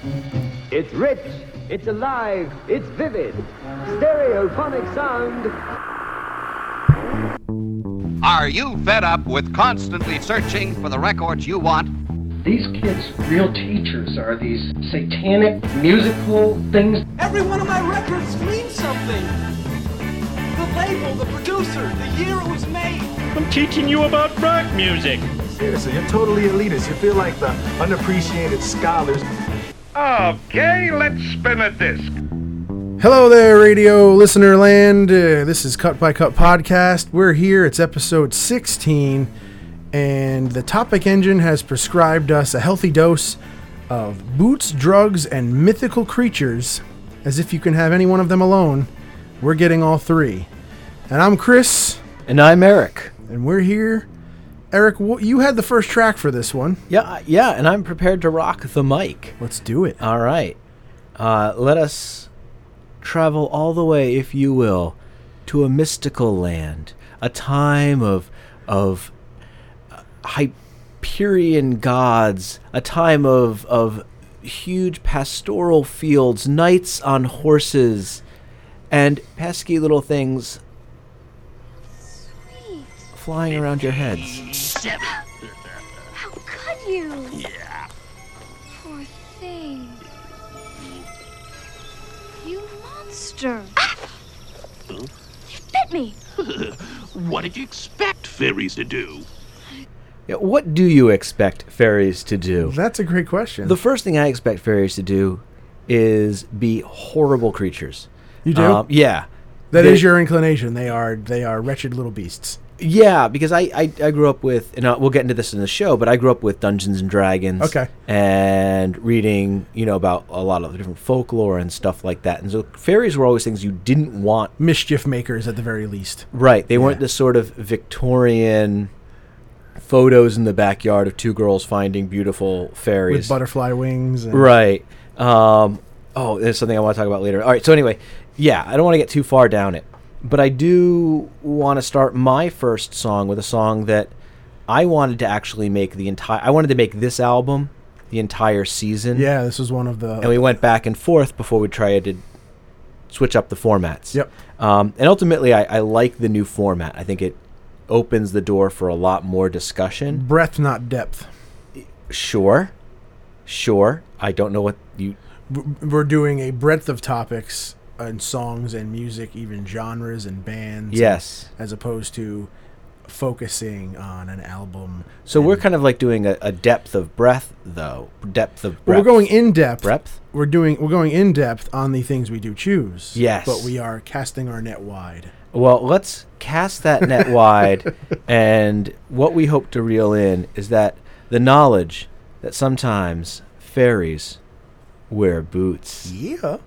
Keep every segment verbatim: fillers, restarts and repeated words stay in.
It's rich, it's alive, it's vivid. Stereophonic sound. Are you fed up with constantly searching for the records you want? These kids' real teachers are these satanic musical things. Every one of my records means something. The label, the producer, the year it was made. I'm teaching you about rock music. Seriously, you're totally elitist. You feel like the unappreciated scholars. Okay, let's spin a disc. Hello there, radio listener land. Uh, this is Cut by Cut Podcast. We're here. It's episode sixteen, and the Topic Engine has prescribed us a healthy dose of boots, drugs, and mythical creatures. As if you can have any one of them alone, we're getting all three. And I'm Chris. And I'm Eric. And we're here. Eric, you had the first track for this one. Yeah, yeah, and I'm prepared to rock the mic. Let's do it. All right. Uh, let us travel all the way, if you will, to a mystical land, a time of of uh, Hyperion gods, a time of of huge pastoral fields, knights on horses, and pesky little things flying around your heads. How could you? Yeah. Poor thing. You monster. Huh? You bit me. What did you expect fairies to do? Yeah, what do you expect fairies to do? That's a great question. The first thing I expect fairies to do is be horrible creatures. You do? Um, yeah. That they, is your inclination. They are they are wretched little beasts. Yeah, because I, I, I grew up with, and we'll get into this in the show, but I grew up with Dungeons and Dragons. Okay. And reading, you know, about a lot of the different folklore and stuff like that. And so fairies were always things you didn't want. Mischief makers at the very least. Right. They yeah. weren't the sort of Victorian photos in the backyard of two girls finding beautiful fairies. With butterfly wings. And right. Um, oh, there's something I want to talk about later. All right, so anyway, yeah, I don't want to get too far down it. But I do want to start my first song with a song that I wanted to actually make the entire... I wanted to make this album the entire season. Yeah, this was one of the... And we went back and forth before we tried to switch up the formats. Yep. Um, and ultimately, I, I like the new format. I think it opens the door for a lot more discussion. Breadth, not depth. Sure. Sure. I don't know what you... We're doing a breadth of topics... and songs and music, even genres and bands. Yes. As opposed to focusing on an album. So we're kind of like doing a, a depth of breadth, though. Depth of breadth. Well, we're going in depth. Breadth? We're doing. We're going in depth on the things we do choose. Yes. But we are casting our net wide. Well, let's cast that net wide, and what we hope to reel in is that the knowledge that sometimes fairies wear boots. Yeah.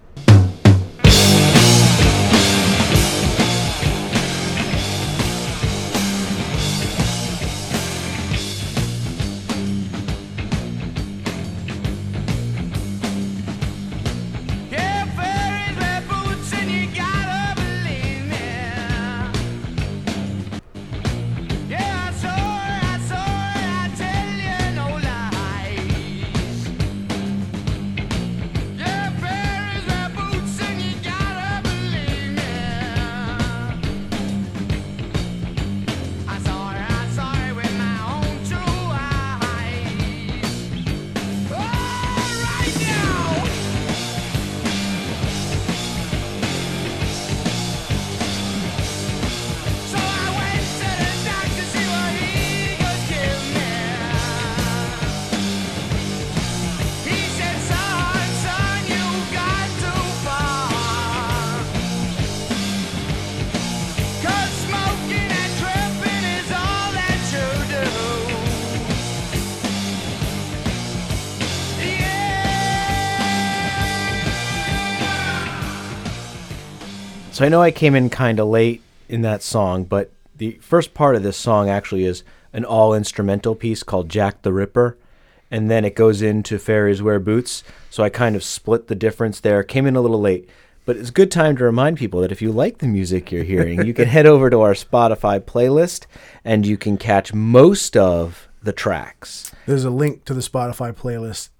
So I know I came in kind of late in that song, but the first part of this song actually is an all-instrumental piece called Jack the Ripper, and then it goes into Fairies Wear Boots, so I kind of split the difference there. Came in a little late, but it's a good time to remind people that if you like the music you're hearing, you can head over to our Spotify playlist, and you can catch most of the tracks. There's a link to the Spotify playlist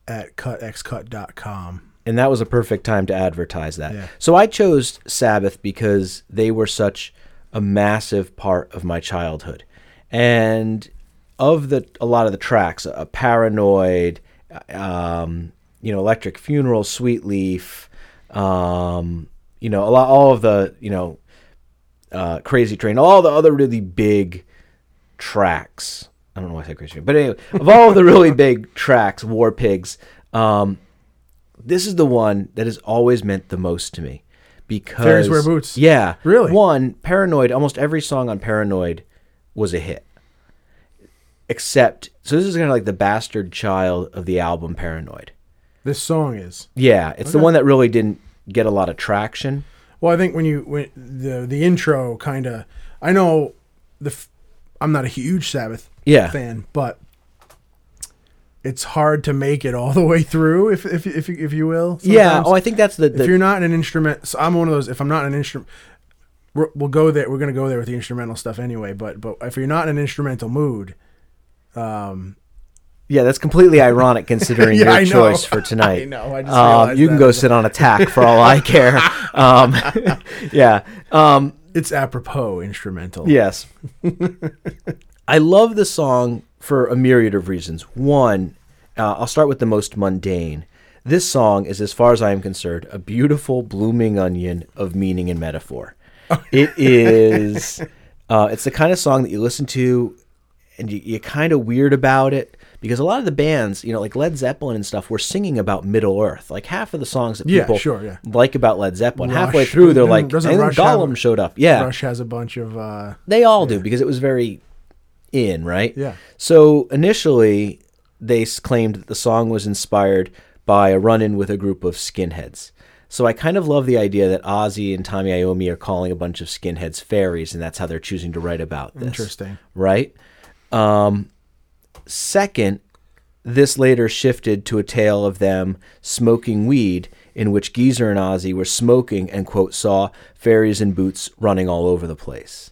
at cut x cut dot com. And that was a perfect time to advertise that. Yeah. So I chose Sabbath because they were such a massive part of my childhood. And of the a lot of the tracks, uh, Paranoid, um, you know, Electric Funeral, Sweet Leaf, um, you know, a lot, all of the, you know, uh, Crazy Train, all the other really big tracks. I don't know why I said Crazy Train, but anyway, of all of the really big tracks, War Pigs, um, this is the one that has always meant the most to me. Because Fairies Wear Boots. Yeah. Really? One, Paranoid, almost every song on Paranoid was a hit. Except, so this is kind of like the bastard child of the album Paranoid. This song is. Yeah, it's Okay. the one that really didn't get a lot of traction. Well, I think when you when the the intro kind of, I know the f- I'm not a huge Sabbath Yeah. fan, but it's hard to make it all the way through, if if if you- if you will. Yeah. sometimes. Oh, I think that's the. the If you're not an instrument, so I'm one of those. If I'm not an instrument, we're, we'll go there. We're gonna go there with the instrumental stuff anyway. But but if you're not in an instrumental mood, um, yeah, that's completely ironic considering Yeah, I your know. choice for tonight. I know, I just um, realized you can that. go sit on a tack for all I care. Um, yeah. Um, it's apropos instrumental. Yes. I love the song for a myriad of reasons. One, uh, I'll start with the most mundane. This song is, as far as I am concerned, a beautiful blooming onion of meaning and metaphor. It is, uh, it's the kind of song that you listen to and you, you're kind of weird about it, because a lot of the bands, you know, like Led Zeppelin and stuff, were singing about Middle Earth. Like half of the songs that Yeah, people sure, yeah. like about Led Zeppelin, Rush. halfway through they're Mm, like, doesn't and then Rush have Gollum a- showed up. Yeah. Rush has a bunch of. Uh, They all do, because it was very in, right? Yeah. So initially, they s- claimed that the song was inspired by a run-in with a group of skinheads. So I kind of love the idea that Ozzy and Tommy Iommi are calling a bunch of skinheads fairies, and that's how they're choosing to write about this. Interesting. Right? Um, second, this later shifted to a tale of them smoking weed, in which Geezer and Ozzy were smoking and, quote, saw fairies in boots running all over the place.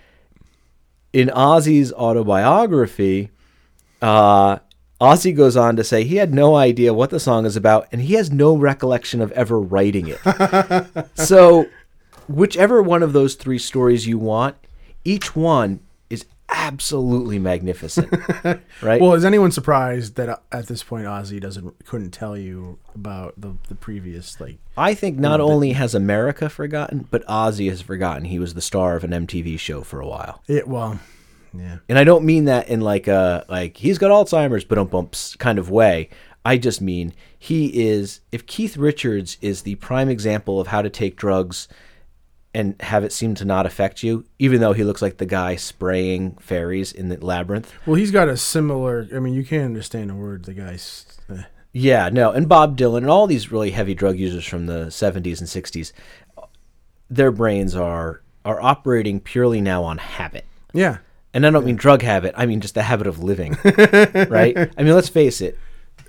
In Ozzy's autobiography, uh, Ozzy goes on to say he had no idea what the song is about, and he has no recollection of ever writing it. So, whichever one of those three stories you want, each one is absolutely magnificent, right? Well, is anyone surprised that uh, at this point Ozzy doesn't couldn't tell you about the the previous like? I think not know, only has America forgotten, but Ozzy has forgotten he was the star of an M T V show for a while. It well, yeah. And I don't mean that in like a like he's got Alzheimer's but don't bumps kind of way. I just mean he is. If Keith Richards is the prime example of how to take drugs and have it seem to not affect you, even though he looks like the guy spraying fairies in the labyrinth. Well, he's got a similar. I mean, you can't understand a word the guy's. Uh, Yeah, no, and Bob Dylan and all these really heavy drug users from the seventies and sixties, their brains are are operating purely now on habit. yeah. And I don't mean drug habit, I mean just the habit of living, right? I mean, let's face it,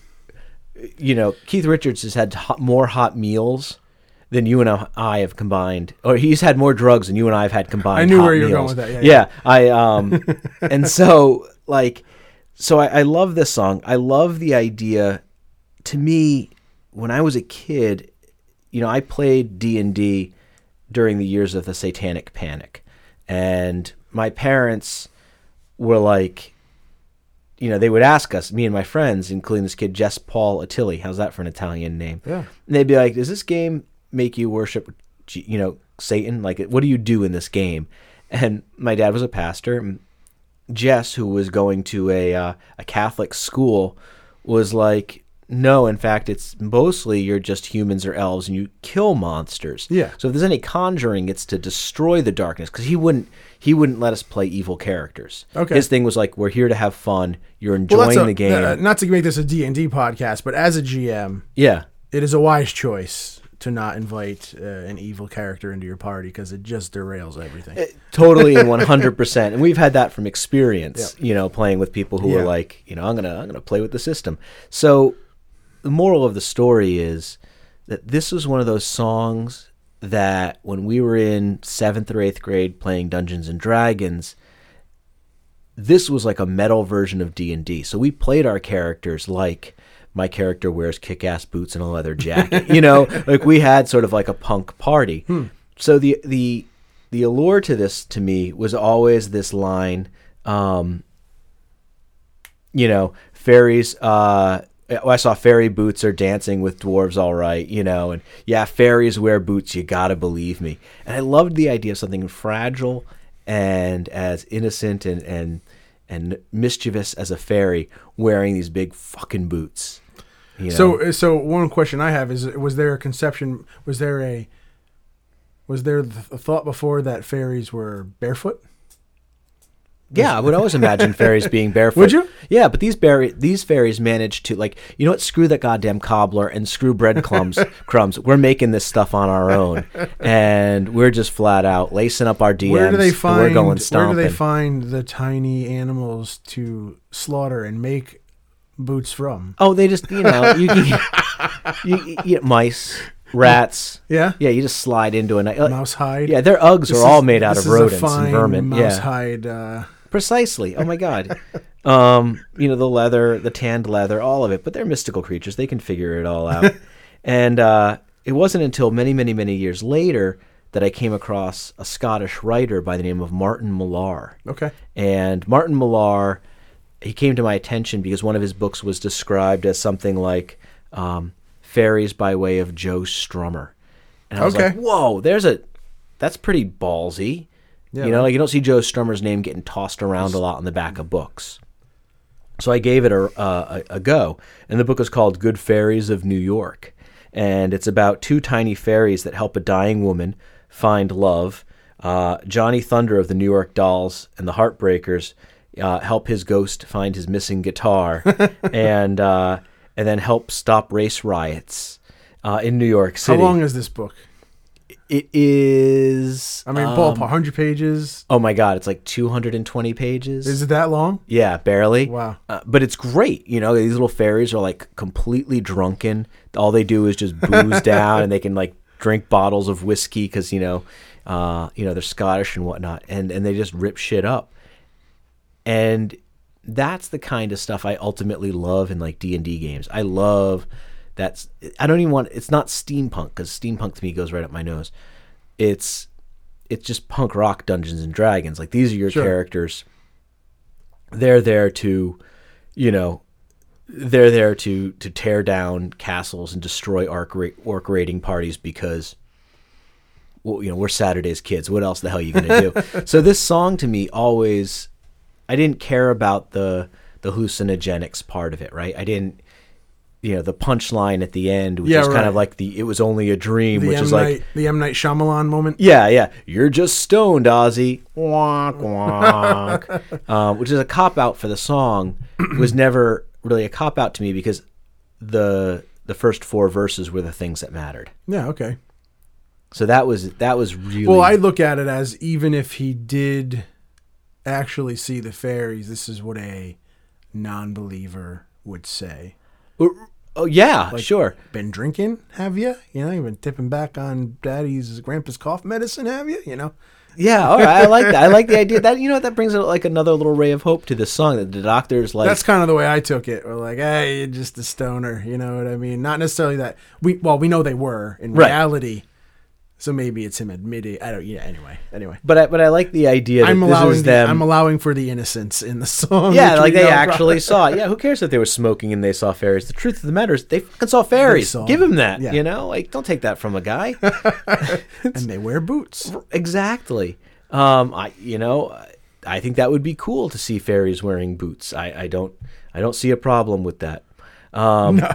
you know, Keith Richards has had hot, more hot meals than you and I have combined, or he's had more drugs than you and I have had combined. I knew hot where you were meals. going with that. Yeah, yeah, I um, and so like, so I, I love this song. I love the idea. To me, when I was a kid, you know, I played D and D during the years of the Satanic Panic, and my parents were like, you know, they would ask us, me and my friends, including this kid, Jess Paul Attili. How's that for an Italian name? Yeah. And they'd be like, does this game make you worship, you know, Satan? Like, what do you do in this game? And my dad was a pastor. And Jess, who was going to a uh, a Catholic school, was like, no, in fact, it's mostly you're just humans or elves and you kill monsters. Yeah. So if there's any conjuring, it's to destroy the darkness, because he wouldn't he wouldn't let us play evil characters. Okay. His thing was like, we're here to have fun. You're Well, enjoying that's a- the game. uh, not to make this a D and D podcast, but as a G M, yeah. it is a wise choice to not invite uh, an evil character into your party, because it just derails everything. Totally and one hundred percent. And we've had that from experience, Yep. you know, playing with people who Yeah. were like, you know, I'm going to I'm going to play with the system. So the moral of the story is that this was one of those songs that when we were in seventh or eighth grade playing Dungeons and Dragons, this was like a metal version of D and D. So we played our characters like my character wears kick-ass boots and a leather jacket. You know, like we had sort of like a punk party. Hmm. So the the the allure to this to me was always this line, um, you know, fairies. Uh, I saw fairy boots are dancing with dwarves, all right, you know, and yeah, fairies wear boots. You gotta believe me. And I loved the idea of something fragile and as innocent and and and mischievous as a fairy wearing these big fucking boots. You know? So, so one question I have is: was there a conception? Was there a was there the thought before that fairies were barefoot? Yeah, I would always imagine fairies being barefoot. Would you? Yeah, but these berry, these fairies managed to, like, you know what? Screw that goddamn cobbler and screw breadcrumbs. crumbs. We're making this stuff on our own, and we're just flat out lacing up our D Ms. Where do they find? We're going stomping. Where do they find the tiny animals to slaughter and make boots from? Oh, they just, you know, you you, you, you get mice. Rats. Yeah? Yeah, you just slide into a... Uh, mouse hide? Yeah, their Uggs this are all is, made out of rodents and vermin. Mouse yeah. hide. Uh... Precisely. Oh, my God. um, you know, the leather, the tanned leather, all of it. But they're mystical creatures. They can figure it all out. And uh, it wasn't until many, many, many years later that I came across a Scottish writer by the name of Martin Millar. Okay. And Martin Millar, he came to my attention because one of his books was described as something like... Um, Fairies by way of Joe Strummer. And I was okay. like, whoa, there's a, that's pretty ballsy. Yeah, you know, right. Like you don't see Joe Strummer's name getting tossed around a lot in the back of books. So I gave it a, a, a go. And the book is called Good Fairies of New York. And it's about two tiny fairies that help a dying woman find love. Uh, Johnny Thunder of the New York Dolls and the Heartbreakers uh, help his ghost find his missing guitar. and, uh, and then help stop race riots uh, in New York City. How long is this book? It is... I mean, um, ballpark, one hundred pages? Oh, my God. It's like two hundred twenty pages. Is it that long? Yeah, barely. Wow. Uh, but it's great. You know, these little fairies are like completely drunken. All they do is just booze down, and they can like drink bottles of whiskey because, you know, uh, you know, they're Scottish and whatnot, and, and they just rip shit up. And... that's the kind of stuff I ultimately love in like D and D games. I love that. I don't even want, it's not steampunk because steampunk to me goes right up my nose. It's, it's just punk rock Dungeons and Dragons. Like these are your sure. characters. They're there to, you know, they're there to, to tear down castles and destroy orc, ra- orc raiding parties because, well, you know, we're Saturday's kids. What else the hell are you going to do? So this song to me always, I didn't care about the the hallucinogenics part of it, right? I didn't, you know, the punchline at the end, which yeah, is right. kind of like the it was only a dream, the which M. is Night, like the M. Night Shyamalan moment. Yeah, yeah. You're just stoned, Ozzy. Wonk, wonk. um, which is a cop out for the song. Was never really a cop out to me because the the first four verses were the things that mattered. Yeah. Okay. So that was that was really well. I look at it as even if he did actually see the fairies, this is what a non-believer would say. Oh yeah, like, sure. Been drinking, have you? You know, you've been tipping back on Daddy's grandpa's cough medicine, have you? You know. Yeah, all right. I like that. I like the idea that, you know, that brings like another little ray of hope to this song that the doctor's like. That's kind of the way I took it. We're like, hey, you're just a stoner. You know what I mean? Not necessarily that we. Well, we know they were in right. reality. So maybe it's him admitting. I don't. Yeah. Anyway. Anyway. But I, but I like the idea that I'm this allowing is the, them. I'm allowing for the innocence in the song. Yeah, like they actually saw it. Yeah. Who cares if they were smoking and they saw fairies? The truth of the matter is they fucking saw fairies. Saw Give him that. Yeah. You know, like don't take that from a guy. And they wear boots. Exactly. Um. I. You know. I think that would be cool to see fairies wearing boots. I. I don't. I don't see a problem with that. Um, no.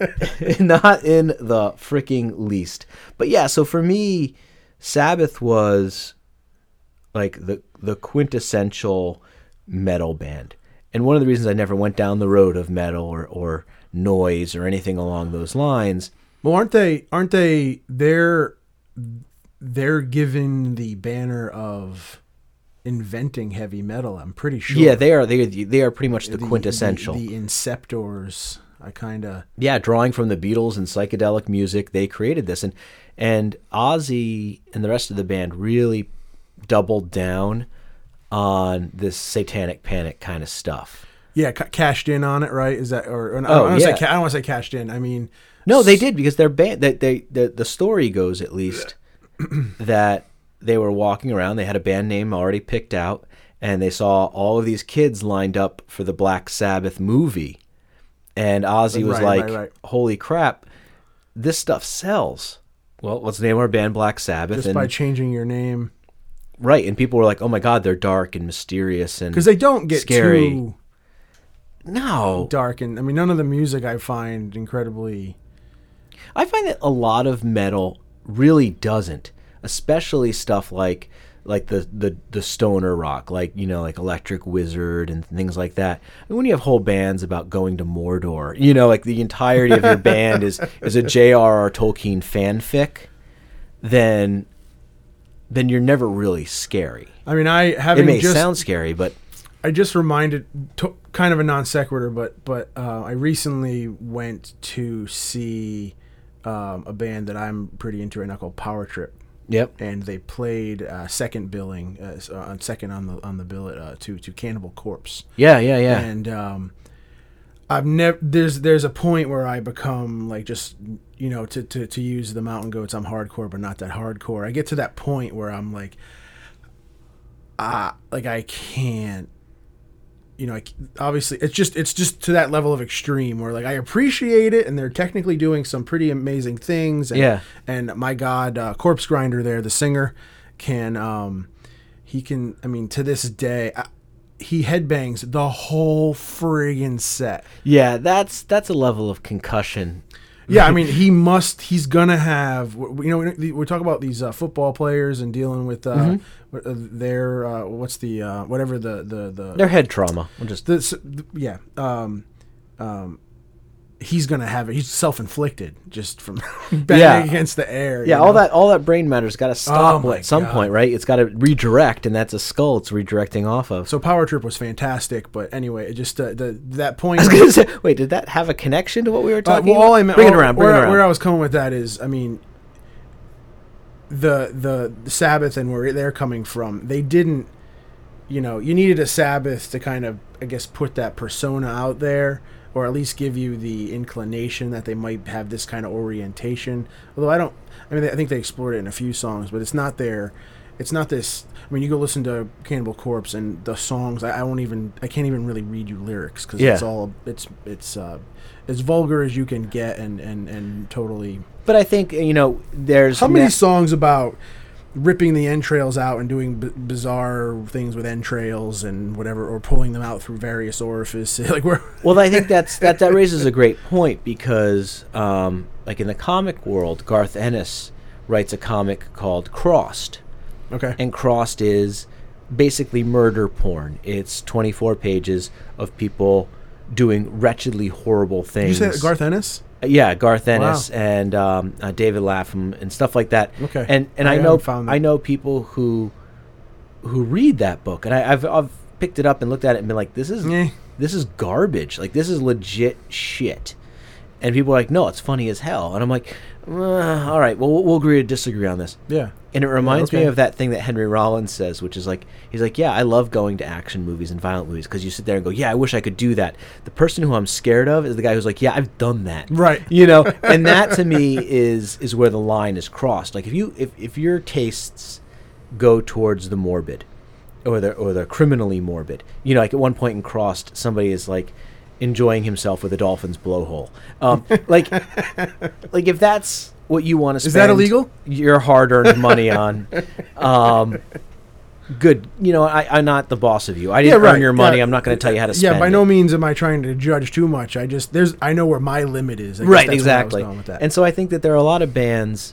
Not in the freaking least. But yeah. So for me. Sabbath was like the the quintessential metal band. And one of the reasons I never went down the road of metal or, or noise or anything along those lines. Well, aren't they aren't they they're they're given the banner of inventing heavy metal, I'm pretty sure. Yeah, they are they are, they are pretty much the, the quintessential. The, the Inceptors. I kind of Yeah, drawing from the Beatles and psychedelic music, they created this and And Ozzy and the rest of the band really doubled down on this satanic panic kind of stuff. Yeah, ca- cashed in on it, right? Is that or, or I Oh, don't wanna yeah. say ca- I don't want to say cashed in. I mean, No, they did because their band. They, they the the story goes at least that they were walking around. They had a band name already picked out, and they saw all of these kids lined up for the Black Sabbath movie. And Ozzy was Right, like, right, right. "Holy crap, this stuff sells!" Well, let's name our band Black Sabbath. just and, by changing your name, right, and people were like, "Oh my God, they're dark and mysterious and because they don't get scary." too No, dark, and I mean, none of the music I find incredibly. I find that a lot of metal really doesn't, especially stuff like like the, the, the stoner rock, like, you know, like Electric Wizard and things like that. And when you have whole bands about going to Mordor, you know, like the entirety of your band is, is a J R R Tolkien fanfic, then then you're never really scary. I mean, I It having may just sound scary, but I just reminded, to, kind of a non sequitur, but but uh, I recently went to see um, a band that I'm pretty into right now called Power Trip. Yep. And they played uh, second billing, uh, so, uh, second on the on the billet uh, to to Cannibal Corpse. Yeah, yeah, yeah. And um, I've never there's there's a point where I become like just you know to, to to use the Mountain Goats, I'm hardcore but not that hardcore. I get to that point where I'm like, ah, like I can't. You know, like, obviously, it's just it's just to that level of extreme where, like, I appreciate it, and they're technically doing some pretty amazing things. And, Yeah. And my God, uh, Corpse Grinder, there, the singer, can um, he can. I mean, to this day, I, he headbangs the whole friggin' set. yeah, that's that's a level of concussion. Yeah, I mean, he must. He's gonna have. You know, we, we talk about these uh, football players and dealing with uh, Mhm. what- uh, their uh, what's the uh, whatever the the the Their head trauma. We'll just This, yeah. Um, um, he's gonna have it. He's self-inflicted just from banging Yeah. against the air. Yeah, you all know? that all that brain matter's got to stop Oh my at some God. point, right? It's got to redirect, and that's a skull it's redirecting off of. So Power Trip was fantastic, but anyway, it just uh, the that point. I was gonna say, wait, did that have a connection to what we were Uh, talking well, all I about? meant, Bring it all- around, bring where, it around. where I was coming with that is, I mean, the the, the Sabbath and where they're coming from, they didn't. You know, you needed a Sabbath to kind of, I guess, put that persona out there, or at least give you the inclination that they might have this kind of orientation. Although I don't, I mean, I think they explored it in a few songs, but it's not their, it's not this. I mean, you go listen to Cannibal Corpse and the songs. I, I won't even, I can't even really read you lyrics because Yeah. it's all, it's it's uh, as vulgar as you can get, and and and totally. But I think you know, there's How many na- songs about ripping the entrails out and doing b- bizarre things with entrails and whatever, or pulling them out through various orifices? Like we're Well, I think that's that that raises a great point because, um, like in the comic world, Garth Ennis writes a comic called Crossed. okay. And Crossed is basically murder porn. It's twenty-four pages of people doing wretchedly horrible Did things. you say that, Garth Ennis? Yeah, Garth Ennis and um, uh, David Lapham and stuff like that. Okay. And and I I, know haven't found that. I know people who who read that book, and I, I've I've picked it up and looked at it and been like, this is Eh. this is garbage. Like this is legit shit. And people are like, no, it's funny as hell. And I'm like, uh, all right, well, we'll we'll agree to disagree on this. Yeah. And it reminds okay. me of that thing that Henry Rollins says, which is like, he's like, yeah, I love going to action movies and violent movies because you sit there and go, yeah, I wish I could do that. The person who I'm scared of is the guy who's like, yeah, I've done that. Right. You know, and that to me is is where the line is crossed. Like if you if, if your tastes go towards the morbid or the or the criminally morbid, you know, like at one point in Crossed, somebody is like enjoying himself with a dolphin's blowhole. Um, like, like if that's what you want to spend Is that illegal? your hard-earned money on, um, good. You know, I, I'm not the boss of you. I didn't Yeah, right. earn your money. Yeah. I'm not going to tell you how to Yeah, spend by it. no means am I trying to judge too much. I just there's I know where my limit is. I guess Right, that's where I was exactly. going with that. And so I think that there are a lot of bands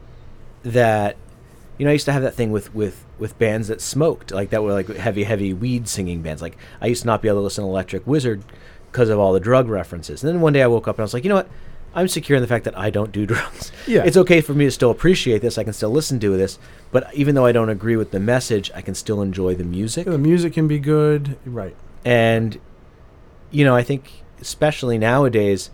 that, you know, I used to have that thing with, with, with bands that smoked, like that were like heavy, heavy weed singing bands. Like I used to not be able to listen to Electric Wizard because of all the drug references. And then one day I woke up and I was like, you know what? I'm secure in the fact that I don't do drugs. Yeah. It's okay for me to still appreciate this. I can still listen to this. But even though I don't agree with the message, I can still enjoy the music. Yeah, the music can be good. Right. And, you know, I think especially nowadays,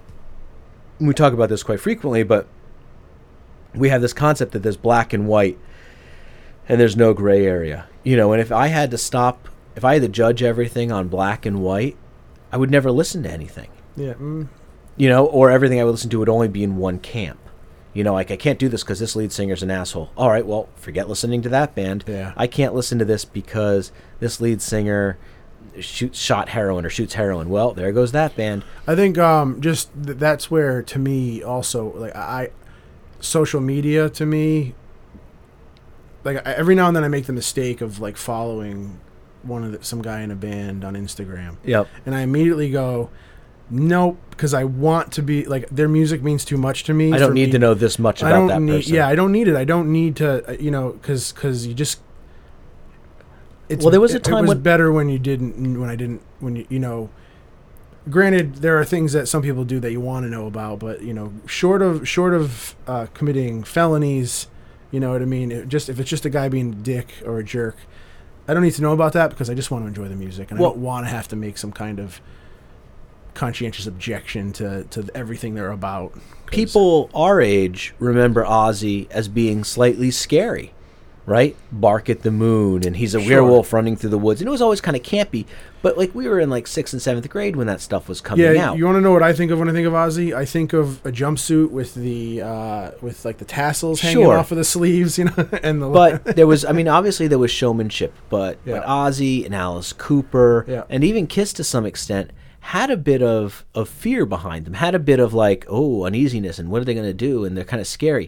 we talk about this quite frequently, but we have this concept that there's black and white and there's no gray area. You know, and if I had to stop, if I had to judge everything on black and white, I would never listen to anything. Yeah. Mm. You know, or everything I would listen to would only be in one camp. You know, like, I can't do this because this lead singer's an asshole. All right, well, forget listening to that band. Yeah. I can't listen to this because this lead singer shoots shot heroin or shoots heroin. Well, there goes that band. I think um, just th- that's where, to me, also, like, I, social media, to me, like, I, every now and then I make the mistake of, like, following one of the, some guy in a band on Instagram. Yep. And I immediately go, nope, because I want to be, like, their music means too much to me. I don't for need me. to know this much I about don't that need, person. Yeah, I don't need it. I don't need to, uh, you know, because because you just. It's, Well, there was a it- time it was when- better when you didn't, when I didn't, when you, you know. Granted, there are things that some people do that you want to know about, but you know, short of short of uh, committing felonies, you know what I mean. It just if it's just a guy being a dick or a jerk, I don't need to know about that because I just want to enjoy the music and Well- I don't want to have to make some kind of conscientious objection to to everything they're about. 'Cause- People our age remember Ozzy as being slightly scary, right? Bark at the Moon, and he's a Sure. werewolf running through the woods, and it was always kind of campy. But like we were in like sixth and seventh grade when that stuff was coming Yeah, out. you want to know what I think of when I think of Ozzy? I think of a jumpsuit with the uh, with like the tassels hanging Sure. off of the sleeves, you know, and the But there was, I mean, obviously there was showmanship, but Yeah. but Ozzy and Alice Cooper Yeah. and even Kiss to some extent had a bit of, of fear behind them, had a bit of like, oh, uneasiness, and what are they going to do? And they're kind of scary.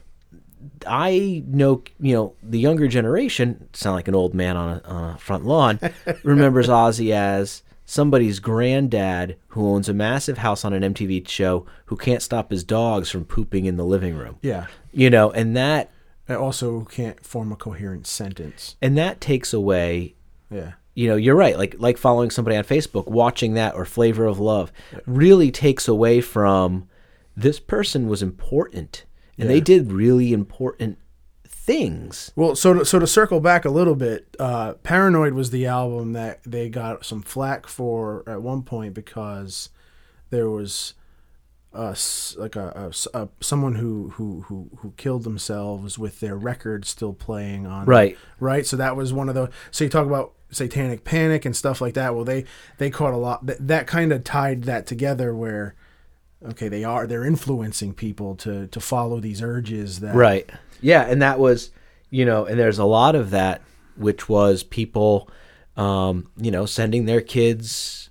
I know, you know, the younger generation, sound like an old man on a, on a front lawn, remembers Ozzy as somebody's granddad who owns a massive house on an M T V show who can't stop his dogs from pooping in the living room. yeah. You know, and that I also can't form a coherent sentence. and that takes away, Yeah. you know, you're right, like like following somebody on Facebook, watching that, or Flavor of Love, really takes away from this person was important and Yeah. they did really important things. Well, so to, so to circle back a little bit, uh, Paranoid was the album that they got some flack for at one point because there was uh, s- like a, a s- a- someone who, who, who, who killed themselves with their record still playing on. Right. Right. So that was one of the, so you talk about Satanic Panic and stuff like that. Well, they, they caught a lot, that, that kind of tied that together where, okay, they are, they're influencing people to, to follow these urges that. Right. Yeah, and that was, you know, and there's a lot of that, which was people, um, you know, sending their kids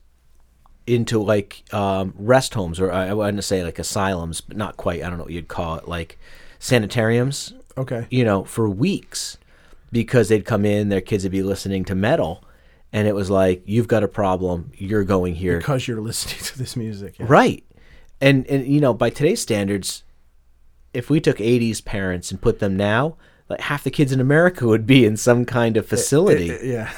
into like um, rest homes, or I, I want to say like asylums, but not quite. I don't know what you'd call it, like sanitariums. Okay. You know, for weeks, because they'd come in, their kids would be listening to metal, and it was like, you've got a problem, you're going here Because you're listening to this music. Yeah. right. And and you know, by today's standards, if we took eighties parents and put them now, like half the kids in America would be in some kind of facility. Uh, yeah.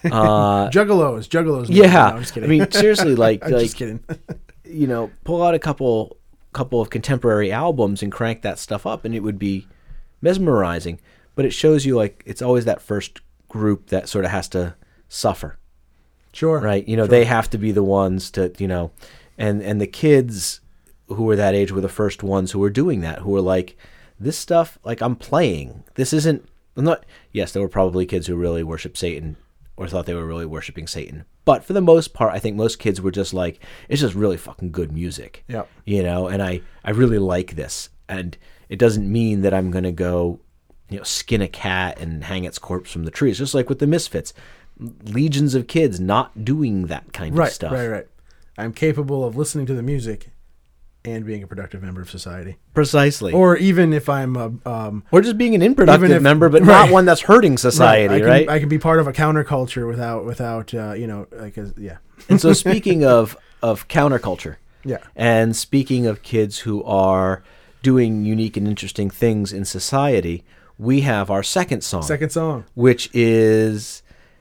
Uh, Juggalos, Juggalos. yeah, No, I'm just kidding. I mean, seriously, like, I'm like just kidding. you know, pull out a couple couple of contemporary albums and crank that stuff up, and it would be mesmerizing. But it shows you, like, it's always that first group that sort of has to suffer, Sure. right? You know, sure. they have to be the ones to, you know, and and the kids who were that age were the first ones who were doing that, who were like, this stuff, like, I'm playing. This isn't, I'm not, yes, there were probably kids who really worship Satan or thought they were really worshiping Satan. But for the most part, I think most kids were just like, it's just really fucking good music. Yep. You know, and I, I really like this. And it doesn't mean that I'm going to go, you know, skin a cat and hang its corpse from the tree. It's just like with the Misfits. Legions of kids not doing that kind Right, of stuff. right, right. I'm capable of listening to the music and being a productive member of society. Precisely. Or even if I'm a, um, Or just being an unproductive even if- member, but right. not one that's hurting society, I can, right? I can be part of a counterculture without, without, uh, you know, like, a, yeah. And so speaking of, of counterculture, Yeah. and speaking of kids who are doing unique and interesting things in society, we have our second song. Second song. Which is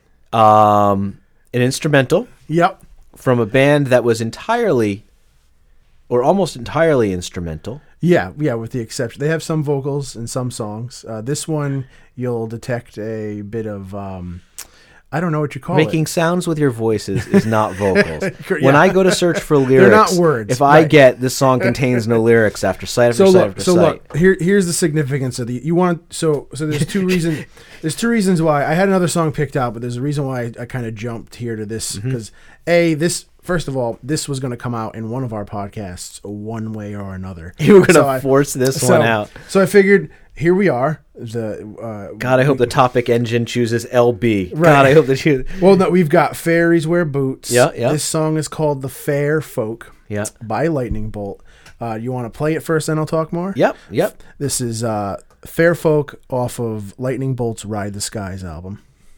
um, an instrumental. Yep. From a band that was entirely, or almost entirely instrumental. Yeah, yeah, with the exception. They have some vocals in some songs. Uh, this one, you'll detect a bit of, um, I don't know what you call Making it. sounds with your voices is not vocals. Yeah. When I go to search for lyrics, They're not words, if I right. get this song contains no lyrics after sight after So sight look, after so sight. look. Here, here's the significance of the. You want so so. There's two reasons. There's two reasons why I had another song picked out, but there's a reason why I, I kind of jumped here to this because Mm-hmm. a this first of all, this was going to come out in one of our podcasts one way or another. You were going to So I- force this so, one out. So I figured, here we are. The uh, God, I hope the Topic Engine chooses L B. Right. God, I hope they choose. Well, no, we've got Fairies Wear Boots. Yeah, yeah. This song is called The Fair Folk Yeah. by Lightning Bolt. Uh, you want to play it first, then I'll talk more? Yep, yep. This is uh, Fair Folk off of Lightning Bolt's Ride the Skies album.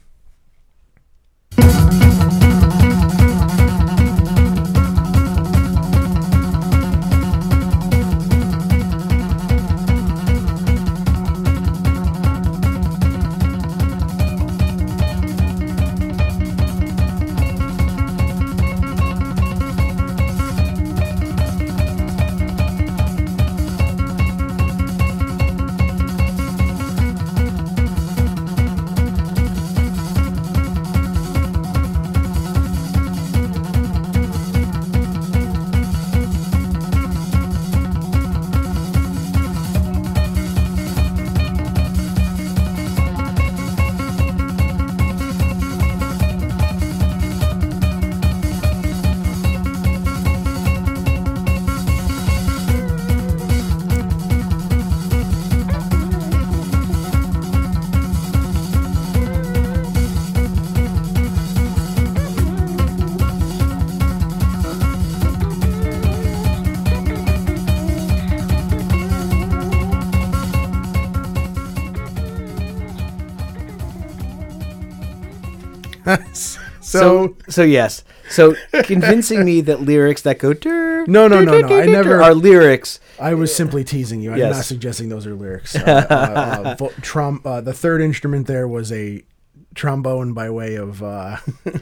so, So, so yes. So convincing me that lyrics that go dur, No, no, dur, no, dur, no, dur, I dur, never- are lyrics. I was simply teasing you. I'm Yes. not suggesting those are lyrics. Uh, uh, uh, vo- trom- uh, the third instrument there was a trombone by way of uh,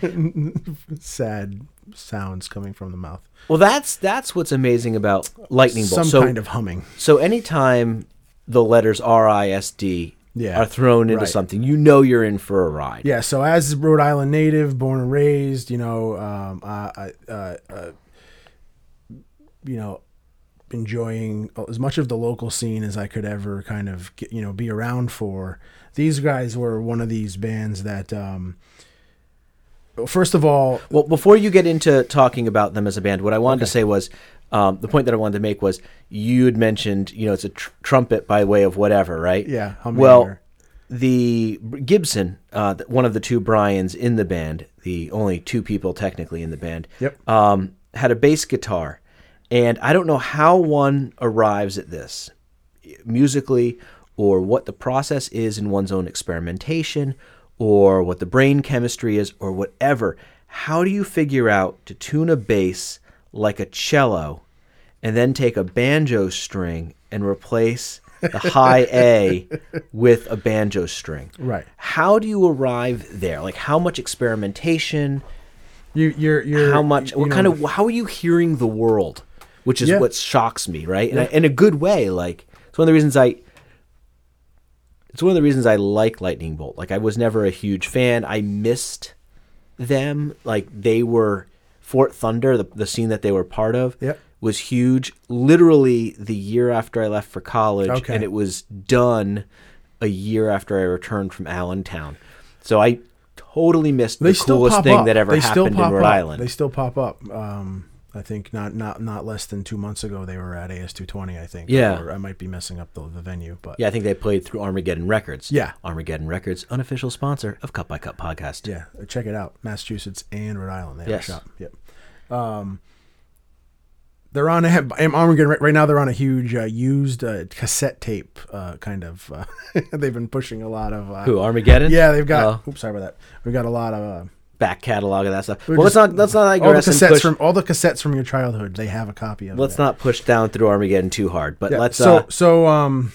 sad sounds coming from the mouth. Well, that's that's what's amazing about Lightning Bolt. Some so, kind of humming. So anytime the letters R I S D Yeah, are thrown into right. something, you know you're in for a ride. Yeah, so as a Rhode Island native, born and raised, you know, um, I, I, uh, uh, you know, enjoying as much of the local scene as I could ever kind of, get, you know, be around for. These guys were one of these bands that, um, first of all, Well, before you get into talking about them as a band, what I wanted to say was, um, the point that I wanted to make was, you had mentioned, you know, it's a tr- trumpet by way of whatever, right? Yeah, humming Well, or- the Gibson, uh, th- one of the two Brians in the band, the only two people technically in the band, Yep. um, had a bass guitar. And I don't know how one arrives at this musically, or what the process is in one's own experimentation, or what the brain chemistry is, or whatever. How do you figure out to tune a bass like a cello and then take a banjo string and replace the high A with a banjo string? Right. How do you arrive there? Like, how much experimentation? You, you're, you're, how much? you What know, kind of? How are you hearing the world? Which is Yeah. what shocks me, right? And Yeah. I, in a good way. Like, it's one of the reasons I. It's one of the reasons I like Lightning Bolt. Like, I was never a huge fan. I missed them. Like, they were Fort Thunder, the, the scene that they were part of, Yep. was huge. Literally the year after I left for college, Okay. and it was done a year after I returned from Allentown. So I totally missed They the still coolest pop thing up. that ever They still happened in pop Rhode up. Island. They still pop up. Um, I think not, not, not less than two months ago they were at A S two twenty. I think. Yeah. Or I might be messing up the, the venue, but Yeah, I think they played through Armageddon Records. Yeah. Armageddon Records, unofficial sponsor of Cut by Cut Podcast. yeah, check it out. Massachusetts and Rhode Island. They have Yes. a shop. Yep. Um, they're on a Armageddon right- right now. They're on a huge uh, used uh, cassette tape uh, kind of. Uh, they've been pushing a lot of. Uh, Who, Armageddon? Yeah, they've got. Oh. Oops, sorry about that. We've got a lot of. Uh, Back catalog of that stuff. we're Well, let's just- not let's not all the digress and cassettes push, from all the cassettes from your childhood. They have a copy of. let's that. not push down through Armageddon too hard. But Yeah, let's. So uh, so um.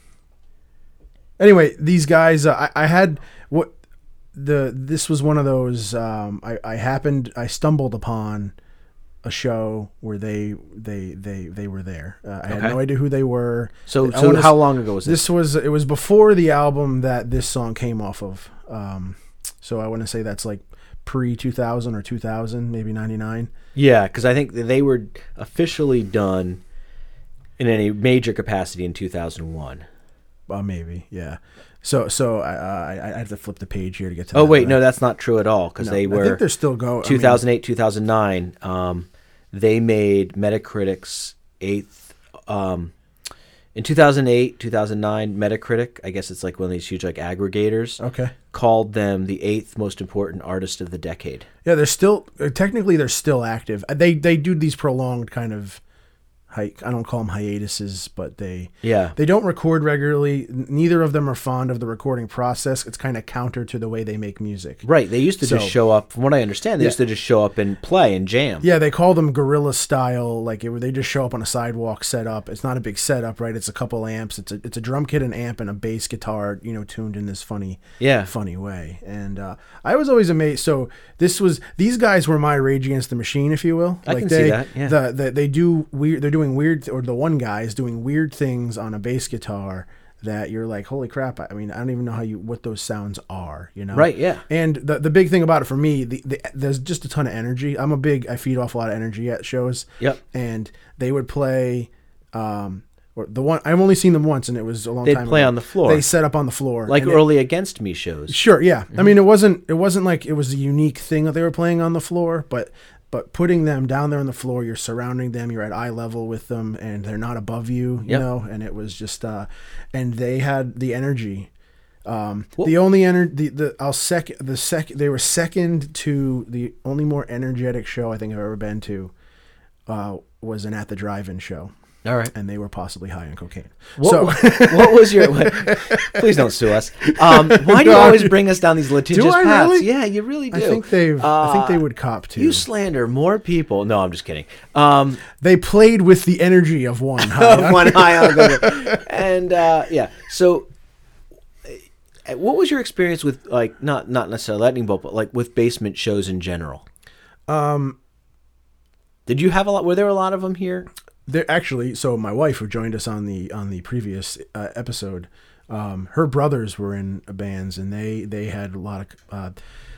Anyway, these guys, uh, I, I had what the this was one of those. Um, I I happened I stumbled upon a show where they they they they were there. Uh, I had Okay. no idea who they were. So I so wanna how s- long ago was this? This was it was before the album that this song came off of. Um, so I want to say that's like pre two thousand or two thousand, maybe ninety-nine. Yeah, because I think that they were officially done in any major capacity in two thousand one. Uh, maybe, yeah. So, so I, I I have to flip the page here to get to. Oh that, wait, but no, I- that's not true at all because No, they I were. think they're still go- I two thousand eight, two thousand nine. Um, they made Metacritic's eighth. Um, in two thousand eight, two thousand nine, Metacritic, I guess it's like one of these huge like aggregators. Okay. Called them the eighth most important artist of the decade. Yeah, they're still uh, technically they're still active. Uh, They they do these prolonged kind of. Hi- I don't call them hiatuses, but they Yeah. they don't record regularly. N- Neither of them are fond of the recording process. It's kind of counter to the way they make music. Right. They used to So- just show up. From what I understand, they Yeah. used to just show up and play and jam. Yeah, they call them guerrilla style. Like it, they just show up on a sidewalk setup. It's not a big setup, right? It's a couple amps. It's a it's a drum kit, an amp, and a bass guitar. You know, tuned in this funny, Yeah. funny way. And uh, I was always amazed. So this was these guys were my Rage Against the Machine, if you will. I like can see they, that, yeah. The, the, they do weird. They're doing weird, or the one guy is doing weird things on a bass guitar that you're like, holy crap! I mean, I don't even know how you what those sounds are. You know, Right, yeah. And the the big thing about it for me, the, the there's just a ton of energy. I'm a big, I feed off a lot of energy at shows. Yep. And they would play, um, or the one I've only seen them once, and it was a long They'd time. play ago. on the floor. They set up on the floor, Like and it- early Against Me shows. Sure, yeah. Mm-hmm. I mean, it wasn't it wasn't like it was a unique thing that they were playing on the floor, but but putting them down there on the floor, you're surrounding them, you're at eye level with them, and they're not above you, you Yep. know. And it was just, uh, and they had the energy. Um, Well- the only energy, the, the I'll sec the sec they were second to the only more energetic show I think I've ever been to, uh, was an At the Drive-In show. All right. And they were possibly high on cocaine. What, so what was your? What, please don't sue us. Um, why do you No, always I'm- bring us down these litigious Do I paths? really? Yeah, you really do. I think they've. I think they Uh, would cop too. You slander more people. No, I'm just kidding. Um, They played with the energy of one. of one high on cocaine. And uh, yeah, so uh, what was your experience with like not not necessarily Lightning Bolt, but like with basement shows in general? Um, Did you have a lot? Were there a lot of them here? There actually, so my wife, who joined us on the on the previous uh, episode, um, her brothers were in bands, and they they had a lot of. Uh,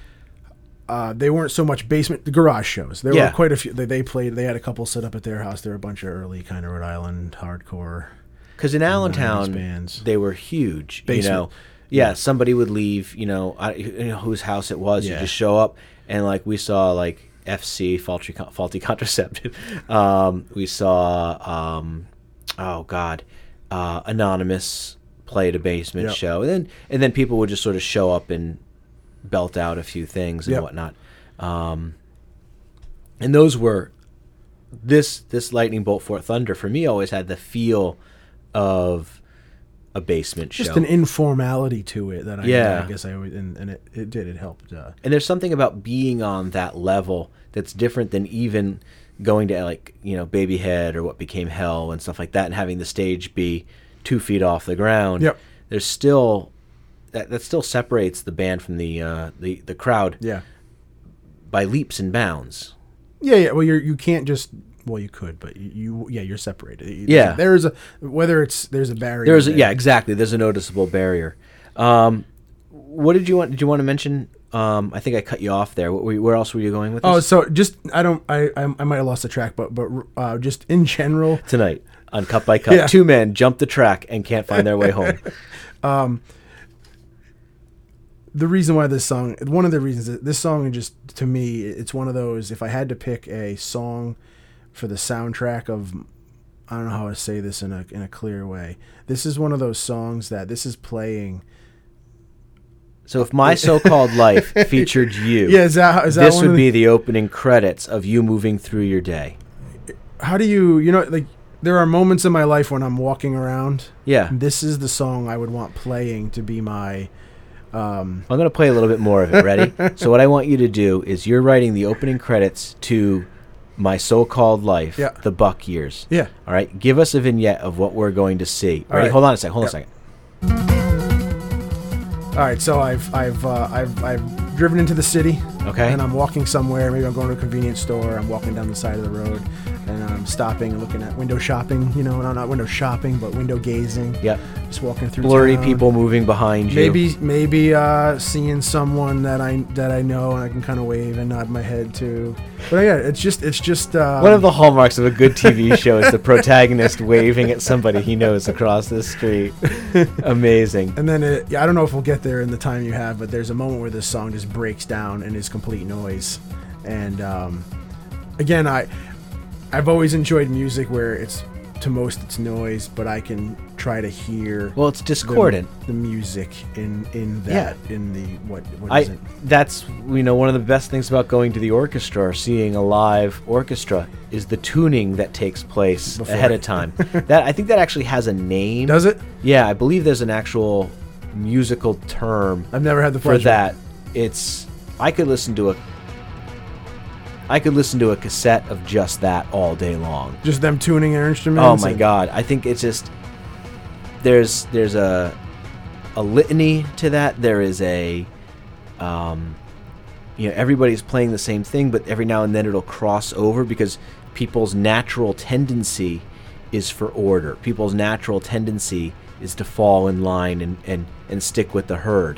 uh, they weren't so much basement, the garage shows. There Yeah. were quite a few. They, they played. They had a couple set up at their house. There were a bunch of early kind of Rhode Island hardcore. Because in Allentown, bands. they were huge. Basement. You know, yeah, somebody would leave. You know, I, you know whose house it was. You Yeah. just show up, and like we saw like F C faulty faulty contraceptive. Um, we saw um, oh god, uh, Anonymous played a basement Yep. show, and then and then people would just sort of show up and belt out a few things and Yep. whatnot. Um, and those were this this Lightning Bolt Fort Thunder for me always had the feel of a basement Just show. an informality to it that I, Yeah. I guess I always and, and it, it did it helped. Uh, And there's something about being on that level that's different than even going to like, you know, Babyhead or what became Hell and stuff like that and having the stage be two feet off the ground. Yep. There's still that, that still separates the band from the uh, the, the crowd yeah, by leaps and bounds. yeah, yeah. Well, you're you can't just. Well, you could, but you, you yeah, you're separated. There's Yeah. a, there is a whether it's there's a barrier. There's a, there. yeah, exactly. There's a noticeable barrier. Um, what did you want? Did you want to mention? Um, I think I cut you off there. What were you, where else were you going with Oh, this? so just I don't I I, I might have lost the track, but but uh, just in general, Tonight on Cut by Cut, Yeah. two men jump the track and can't find their way home. the reason why this song, one of the reasons that this song just to me, it's one of those. If I had to pick a song for the soundtrack of, I don't know how to say this in a in a clear way. This is one of those songs that this is playing. So if My So-Called Life featured you, Yeah, is that is that this one would of the- be the opening credits of you moving through your day. How do you you know like there are moments in my life when I'm walking around. Yeah. This is the song I would want playing to be my. Um, I'm going to play a little bit more of it. Ready? So what I want you to do is you're writing the opening credits to My So-Called Life, Yeah. the Buck years. Yeah. All right. Give us a vignette of what we're going to see. All Ready? right. Hold on a second. Hold Yeah. on a second. all right, so I've I've uh, I've I've driven into the city. Okay. And I'm walking somewhere. Maybe I'm going to a convenience store. I'm walking down the side of the road, and I'm stopping and looking at window shopping. You know, no, not window shopping, but window gazing. Yep. Just walking through Blurry town. people moving behind you. Maybe maybe uh, seeing someone that I that I know and I can kind of wave and nod my head to. But yeah, it's just it's just uh, one of the hallmarks of a good T V show is the protagonist waving at somebody he knows across the street. Amazing. And then it, yeah, I don't know if we'll get there in the time you have, but there's a moment where this song just breaks down and is complete noise. And um, again, I I've always enjoyed music where it's to most it's noise, but I can try to hear. Well, it's discordant. The, the music in in that Yeah. in the what what I is it? that's you know one of the best things about going to the orchestra or seeing a live orchestra is the tuning that takes place Before. ahead of time. That I think that actually has a name. Does it? Yeah, I believe there's an actual musical term I've never had the for pleasure. that. It's I could listen to a I could listen to a cassette of just that all day long. Just them tuning their instruments. Oh my and- god! I think it's just there's there's a a litany to that. There is a um, you know everybody's playing the same thing, but every now and then it'll cross over because people's natural tendency is for order. People's natural tendency is to fall in line and and, and stick with the herd.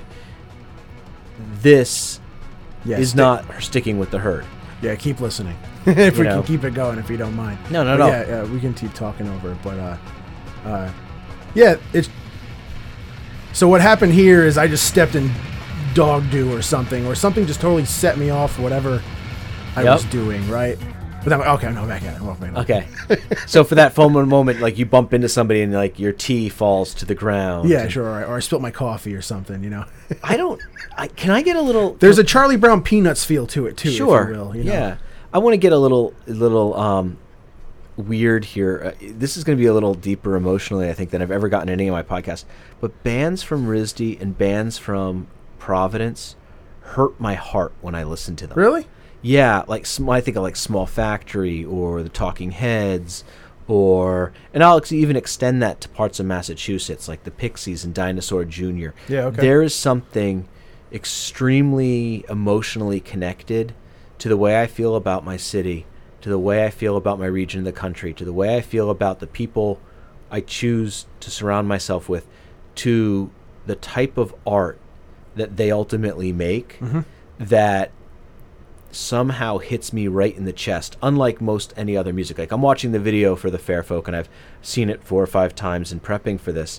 This Yeah, is stick- not sticking with the herd. Yeah, keep listening. if You we know. can keep it going, if you don't mind. No, no, But no. Yeah, yeah, we can keep talking over it, but uh, uh, yeah, it's. So what happened here is I just stepped in dog do or something, or something just totally set me off whatever I Yep. was doing, right? But I'm like, okay, no, back at it. Well, back at it. Okay. So for that FOMO moment, like you bump into somebody and like your tea falls to the ground. Yeah, and- sure. Or I, or I spilt my coffee or something, you know. I don't. I, can I get a little? There's a Charlie Brown Peanuts feel to it too. sure. If you will, you know? Yeah. I want to get a little, a little um, weird here. Uh, this is going to be a little deeper emotionally, I think, than I've ever gotten in any of my podcasts. But bands from R I S D and bands from Providence hurt my heart when I listen to them. Really? Yeah, like sm- I think of like Small Factory or the Talking Heads, or and I'll ex- even extend that to parts of Massachusetts, like the Pixies and Dinosaur Junior Yeah, okay. There is something extremely emotionally connected to the way I feel about my city, to the way I feel about my region of the country, to the way I feel about the people I choose to surround myself with, to the type of art that they ultimately make Mm-hmm. that somehow hits me right in the chest, unlike most any other music. Like I'm watching the video for the Fair Folk and I've seen it four or five times in prepping for this,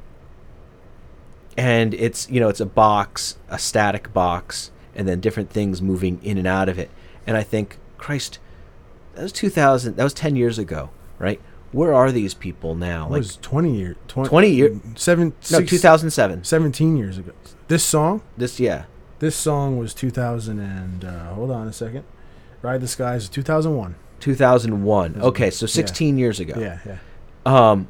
and it's you know it's a box, a static box, and then different things moving in and out of it. And I think, Christ, that was two thousand, that was ten years ago, right? Where are these people now? It Like was twenty years. twenty, twenty year- Seven. no, six- two thousand seven. seventeen years ago. This song? This yeah. This song was two thousand and uh, hold on a second. Ride the Skies is two thousand one. two thousand one. Is- Okay, so yeah. sixteen years ago. Yeah, yeah. Um,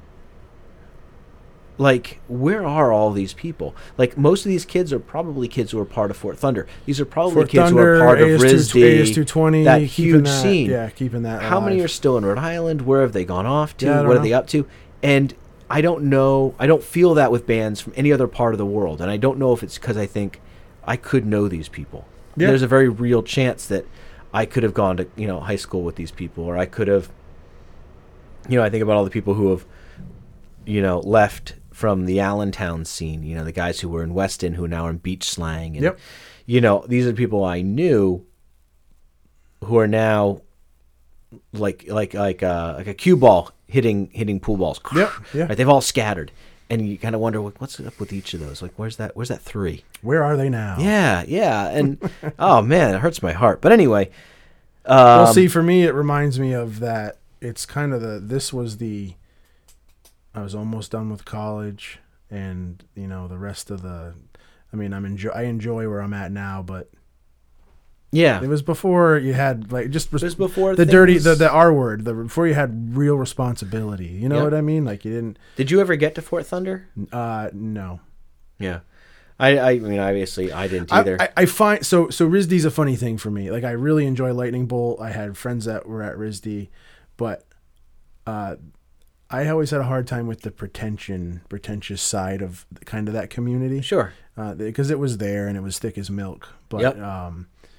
like, where are all these people? Like, most of these kids are probably kids who are part of Fort Thunder. These are probably Fort kids Thunder, who are part of A S R I S D, A S two twenty, that keeping huge that- scene. Yeah, keeping that How many alive. are still in Rhode Island? Where have they gone off to? Yeah, I don't what are know. they up to? And I don't know. I don't feel that with bands from any other part of the world. And I don't know if it's because I think I could know these people. Yeah. There's a very real chance that I could have gone to you know high school with these people, or I could have. You know, I think about all the people who have, you know, left from the Allentown scene. You know, the guys who were in Weston who now are in Beach Slang. And, Yep. you know, these are people I knew who are now like like like uh, like a cue ball hitting hitting pool balls. Yep, yeah. Right, they've all scattered, and you kind of wonder like, what's up with each of those. Like, where's that? Where's that three? Where are they now? Yeah, yeah, and oh man, it hurts my heart. But anyway, um, Well, see, for me, it reminds me of that. It's kind of the. This was the. I was almost done with college, and you know the rest of the. I mean, I'm enjoy. I enjoy where I'm at now, but yeah, it was before you had like just it was before the dirty things- the the R word. The before you had real responsibility. You know Yep. what I mean? Like you didn't. Did you ever get to Fort Thunder? Uh, no. Yeah, I I mean obviously I didn't I, either. I, I find so so R I S D's a funny thing for me. Like I really enjoy Lightning Bolt. I had friends that were at R I S D, but uh, I always had a hard time with the pretension, pretentious side of kind of that community. Sure, uh, because it was there and it was thick as milk. But Yep. um,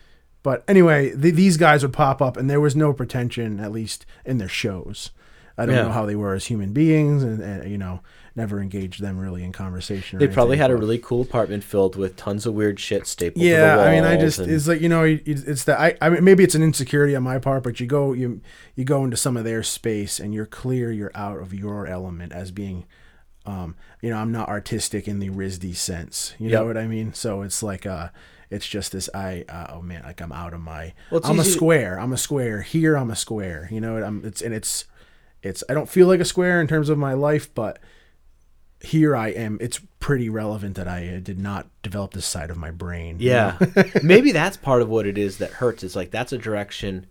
But anyway, th- these guys would pop up, and there was no pretension, at least in their shows. I don't Yeah. know how they were as human beings, and, and you know, never engaged them really in conversation. Or They probably anything, had a but- really cool apartment filled with tons of weird shit stapled Yeah, to the walls. I mean, I just and- it's like, you know, it- it's that I I mean maybe it's an insecurity on my part, but you go you you go into some of their space and you're clear you're out of your element as being, um, you know, I'm not artistic in the R I S D sense. You know Yep. what I mean? So it's like uh, it's just this I uh, oh man, like I'm out of my. Well, it's I'm a easy to- square. I'm a square here. I'm a square. You know, I'm it's and it's it's I don't feel like a square in terms of my life, but here I am. It's pretty relevant that I uh, did not develop this side of my brain. you Yeah. know? Maybe that's part of what it is that hurts. It's like that's a direction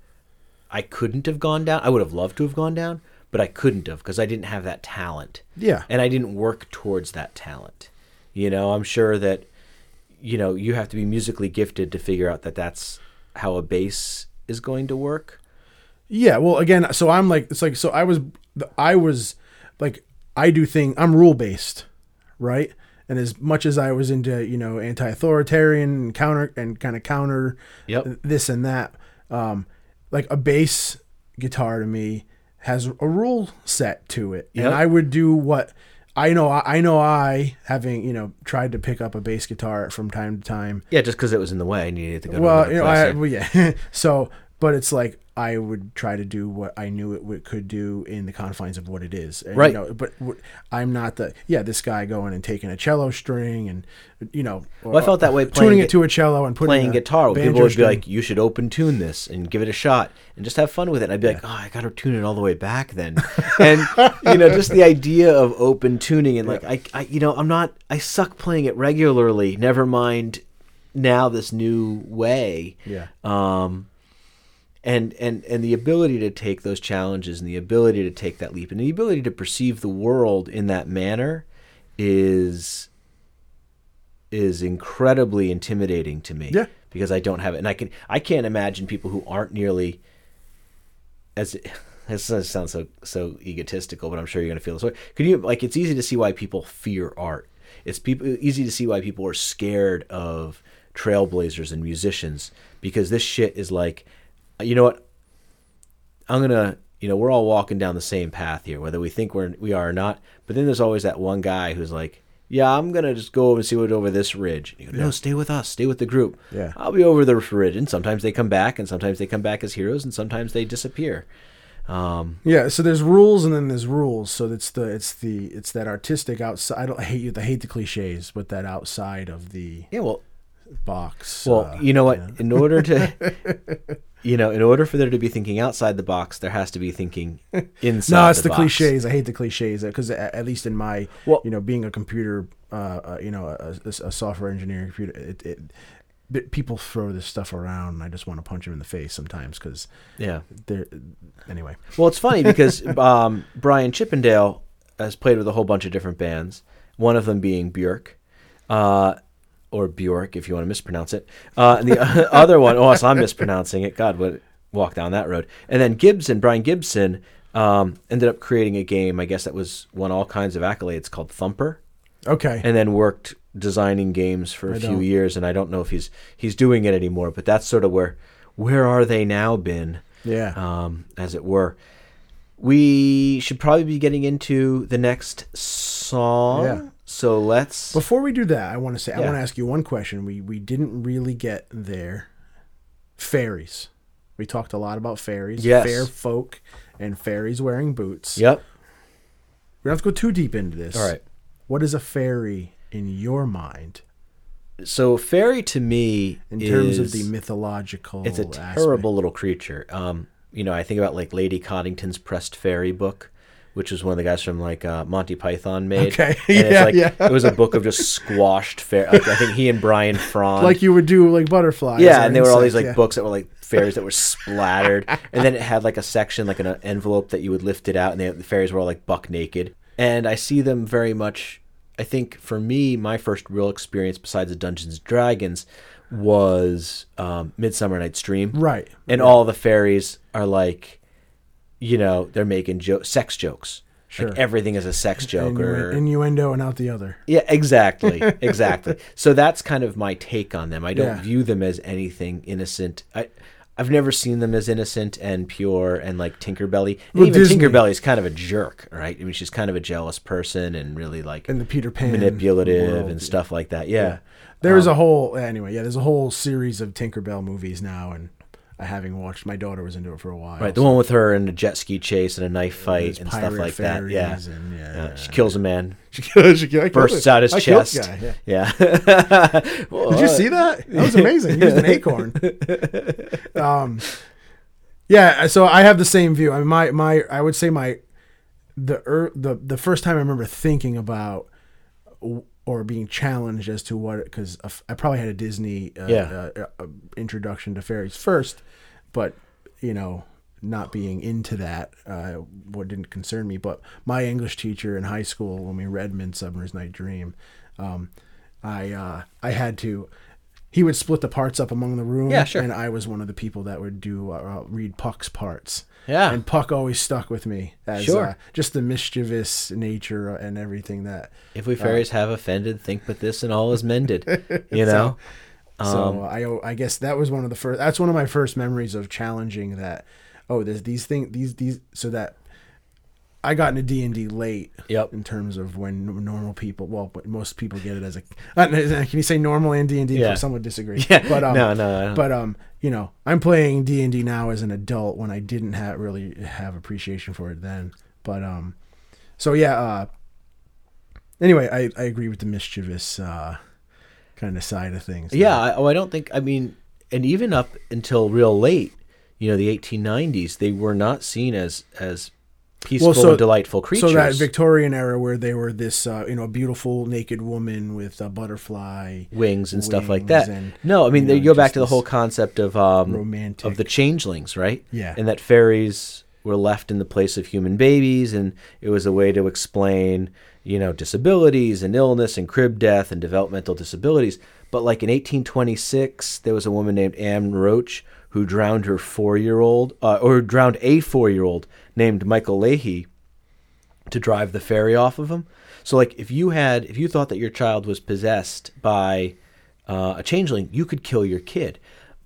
I couldn't have gone down. I would have loved to have gone down, but I couldn't have because I didn't have that talent. Yeah. And I didn't work towards that talent. You know, I'm sure that, you know, you have to be musically gifted to figure out that that's how a bass is going to work. Yeah, well, again, so I'm like, it's like, so I was, I was like, I do thing, I'm rule based, right? And as much as I was into, you know, anti-authoritarian and counter and kind of counter Yep. this and that, um, like a bass guitar to me has a rule set to it, Yep. and I would do what I know. I know I having you know tried to pick up a bass guitar from time to time. Yeah, just because it was in the way, I needed to go to Well, another you know, place, I, yeah. well, yeah. So, but it's like I would try to do what I knew it would, could do in the confines of what it is. And, Right. You know, but w- I'm not the yeah. This guy going and taking a cello string and you know. Well, I felt that way tuning playing it to a cello and putting playing a guitar. People banjo would be string. like, "You should open tune this and give it a shot and just have fun with it." And I'd be like, "Oh, I got to tune it all the way back then." And you know, just the idea of open tuning and like, I, I, you know, I'm not, I suck playing it regularly. Never mind now this new way. Yeah. Um, and and and the ability to take those challenges and the ability to take that leap and the ability to perceive the world in that manner is is incredibly intimidating to me. Yeah. Because I don't have it, and I can I can't imagine people who aren't nearly as this sounds so so egotistical, but I'm sure you're gonna feel this way. Could you like? It's easy to see why people fear art. It's people easy to see why people are scared of trailblazers and musicians because this shit is like, you know what? I'm gonna, you know, we're all walking down the same path here, whether we think we're we are or not. But then there's always that one guy who's like, yeah, I'm gonna just go over and see what's over this ridge. And you go, no, Yeah. stay with us, stay with the group. Yeah. I'll be over the ridge. And sometimes they come back, and sometimes they come back as heroes, and sometimes they disappear. Um, Yeah, so there's rules and then there's rules. So it's the it's the it's that artistic outside. I don't I hate you. I hate the cliches, but that outside of the yeah, well, box. well, uh, you know what? yeah. In order to, you know, in order for there to be thinking outside the box, there has to be thinking inside. No, it's the, box. cliches. I hate the cliches because at least in my, Well- you know, being a computer, uh, uh you know, a, a, a software engineer, computer, it, it, but people throw this stuff around, and I just want to punch them in the face sometimes because Yeah. they're anyway. Well, it's funny because um, Brian Chippendale has played with a whole bunch of different bands. One of them being Björk, uh, or Bjork if you want to mispronounce it. Uh, and the other one, oh, so I'm mispronouncing it. God, would walk down that road. And then Gibson, Brian Gibson, um, ended up creating a game. I guess that was won all kinds of accolades called Thumper. Okay. And then worked designing games for a I few don't. years. And I don't know if he's he's doing it anymore. But that's sort of where where are they now been? Yeah. Um, as it were. We should probably be getting into the next song. Yeah. So let's. Before we do that, I want to say I Yeah. want to ask you one question. We we didn't really get there. Fairies. We talked a lot about fairies. Yes. Fair folk and fairies wearing boots. Yep. We don't have to go too deep into this. All right. What is a fairy in your mind So fairy to me in terms of is- the mythological? It's a aspect? terrible little creature. Um, you know, I think about like Lady Coddington's Pressed Fairy book, which was one of the guys from like uh, Monty Python made. Okay. And Yeah, it's like, yeah. It was a book of just squashed fairy. Like, I think he and Brian Frond. Like you would do like butterflies. Yeah, or and they were all these insects, like yeah. books that were like fairies that were splattered, and then it had like a section, like an envelope that you would lift it out, and they, the fairies were all like buck naked. And I see them very much. I think for me, my first real experience besides the Dungeons and Dragons was um, Midsummer Night's Dream. Right. And Yeah. all the fairies are like, you know, they're making jo- sex jokes. Sure. Like everything is a sex joke Innu- or innuendo and out the other. Yeah, exactly, exactly. So that's kind of my take on them. I don't Yeah. view them as anything innocent. I, I've never seen them as innocent and pure and like Tinkerbelly. And Well, even Disney- Tinkerbelly is kind of a jerk, right? I mean, she's kind of a jealous person and really like And the Peter Pan manipulative world, and yeah. stuff like that. Yeah. Yeah. There's Um, a whole anyway. Yeah, there's a whole series of Tinkerbell movies now, and I having watched. My daughter was into it for a while. Right, the one with her in a jet ski chase and a knife fight there's and stuff pirate like that. Yeah. fairies and- yeah, Uh, yeah, she kills a man. She killed- she killed- I killed bursts it. out his I killed chest. the guy, yeah. Did you see that? That was amazing. He used an acorn. Um, yeah. So I have the same view. I mean, my my I would say my the er, the the first time I remember thinking about w- or being challenged as to what, because I probably had a Disney uh, Yeah. uh, uh, introduction to fairies first, but you know, not being into that, uh, what didn't concern me. But my English teacher in high school, when we read Midsummer's Night Dream, um, I uh, I had to. He would split the parts up among the room, Yeah, sure. and I was one of the people that would do uh, read Puck's parts. Yeah. And Puck always stuck with me as Sure. uh, just the mischievous nature and everything that. If we fairies have offended, think but this and all is mended. You know? So, so Um, I I guess that was one of the first. That's one of my first memories of challenging that. Oh, there's these things. These these so that I got into D and D late. Yep. In terms of when n- normal people, well, but most people get it as a. Uh, can you say normal and D and D? Yeah. Some would disagree. Yeah. But um, No, no, I don't. But um, you know, I'm playing D and D now as an adult when I didn't have really have appreciation for it then. But um, so yeah. Uh, anyway, I I agree with the mischievous uh, kind of side of things. Yeah, I, oh, I don't think. I mean, and even up until real late, you know, the eighteen nineties, they were not seen as as peaceful so- and delightful creatures. So that Victorian era where they were this, uh, you know, beautiful naked woman with a butterfly wings and stuff like wings that. and, No, I mean, you they know, go back just to the this whole concept of um, romantic- of the changelings, right? Yeah. And that fairies were left in the place of human babies, and it was a way to explain, you know, disabilities and illness and crib death and developmental disabilities. But like in eighteen twenty-six, there was a woman named Anne Roach who drowned her four-year-old, uh, or drowned a four-year-old named Michael Leahy to drive the fairy off of him. So like if you had, if you thought that your child was possessed by uh, a changeling, you could kill your kid.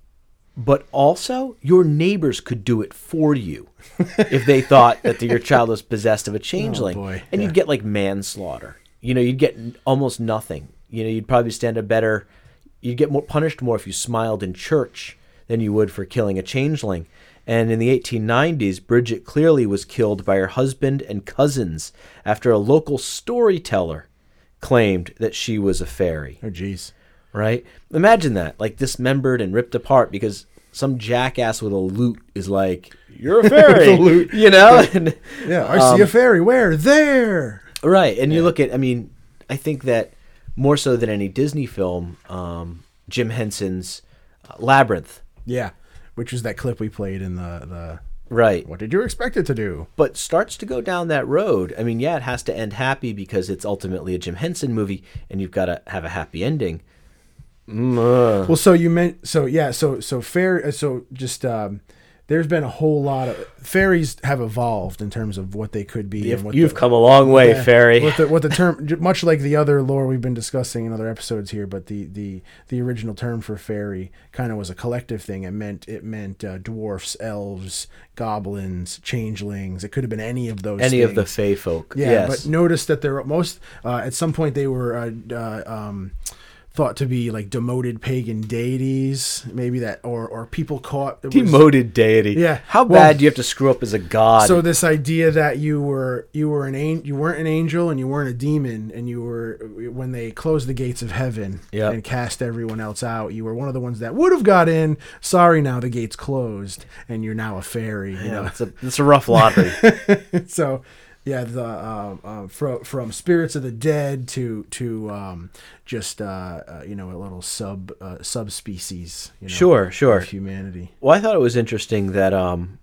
But also, your neighbors could do it for you if they thought that your child was possessed of a changeling. Oh, boy. And Yeah. you'd get like manslaughter. You know, you'd get n- almost nothing. You know, you'd probably stand a better, you'd get more punished more if you smiled in church than you would for killing a changeling. And in the eighteen nineties, Bridget Clearly was killed by her husband and cousins after a local storyteller claimed that she was a fairy. Oh, jeez. Right? Imagine that, like dismembered and ripped apart because some jackass with a lute is like, "You're a fairy," The lute. you know? And, Yeah, I see um, a fairy. Where? There. right. And you look at, I mean, I think that more so than any Disney film, um, Jim Henson's uh, Labyrinth. Yeah, which was that clip we played in the the. Right. What did you expect it to do? But starts to go down that road. I mean, yeah, it has to end happy because it's ultimately a Jim Henson movie, and you've got to have a happy ending. Mm, uh. Well, so you meant so yeah, so so fair. So just um, there's been a whole lot of fairies have evolved in terms of what they could be. You've, and what you've the, come a long way, yeah, fairy. What the, what the term, much like the other lore we've been discussing in other episodes here, but the the the original term for fairy kind of was a collective thing. It meant it meant uh, dwarfs, elves, goblins, changelings. It could have been any of those. Any things. of the fae folk. Yeah, yes. but notice that there were most uh, at some point they were uh, uh, um, thought to be like demoted pagan deities, maybe that, or or people caught it was- Demoted deity. Yeah. How Well, bad do you have to screw up as a god? So this idea that you were you were an an, you weren't an angel and you weren't a demon, and you were, when they closed the gates of heaven Yep. and cast everyone else out, you were one of the ones that would have got in. Sorry, now the gates closed and you're now a fairy. You yeah, know, it's a it's a rough lottery. so yeah, the um, uh, from from spirits of the dead to to um, just uh, uh, you know, a little sub uh, subspecies. You know, Sure, sure. of humanity. Well, I thought it was interesting that um,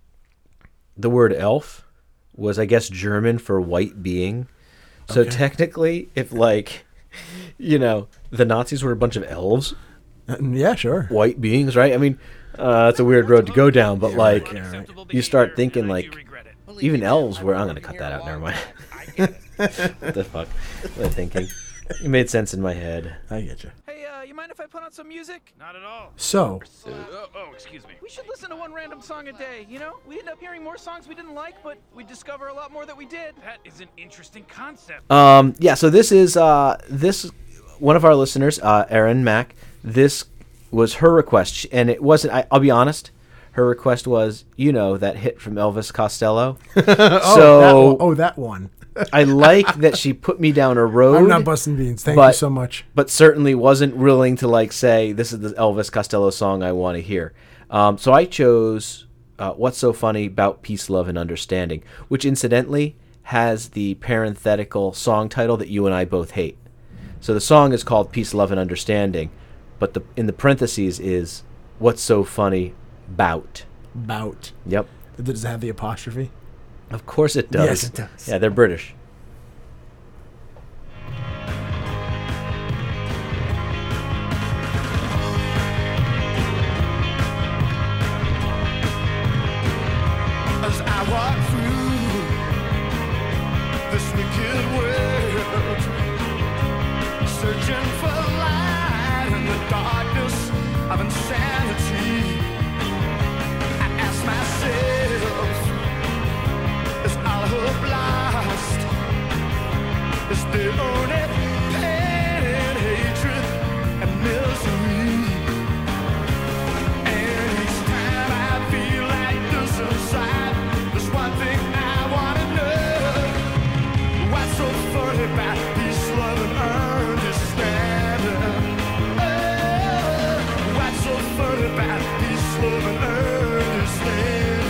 the word elf was, I guess, German for white being. So Okay. technically, if like, you know, the Nazis were a bunch of elves, Uh, yeah, sure. white beings, right? I mean, uh, that's a weird road to go down, but like, Yeah, right. you start thinking like, even elves were. I'm going to cut that out. Never mind. What the fuck? What was I thinking? It made sense in my head. I get you. Hey, uh, you mind if I put on some music? Not at all. So, Uh, oh, oh, excuse me. We should listen to one random song a day, you know? We end up hearing more songs we didn't like, but we discover a lot more that we did. That is an interesting concept. Um, yeah, so this is uh, this one of our listeners, uh, Erin Mack. This was her request, and it wasn't. I, I'll be honest. Her request was, you know, that hit from Elvis Costello. oh, so that one. oh, that one. I like that she put me down a road. I'm not busting beans. Thank but, you so much. But certainly wasn't willing to like say this is the Elvis Costello song I want to hear. Um, so I chose uh, "What's So Funny About Peace, Love, and Understanding," which incidentally has the parenthetical song title that you and I both hate. So the song is called "Peace, Love, and Understanding," but the in the parentheses is "What's So Funny Bout." Bout. Yep. Does it have the apostrophe? Of course it does. Yes, it does. Yeah, they're British. As I walk through this wicked world, searching for light in the darkness of insanity, I ask myself, is all hope lost? Is there only pain and hatred and misery? And each time I feel like this inside, there's one thing I wanna know. What's so funny about peace, love, and understanding? Oh, what's so funny about peace, love, and understanding?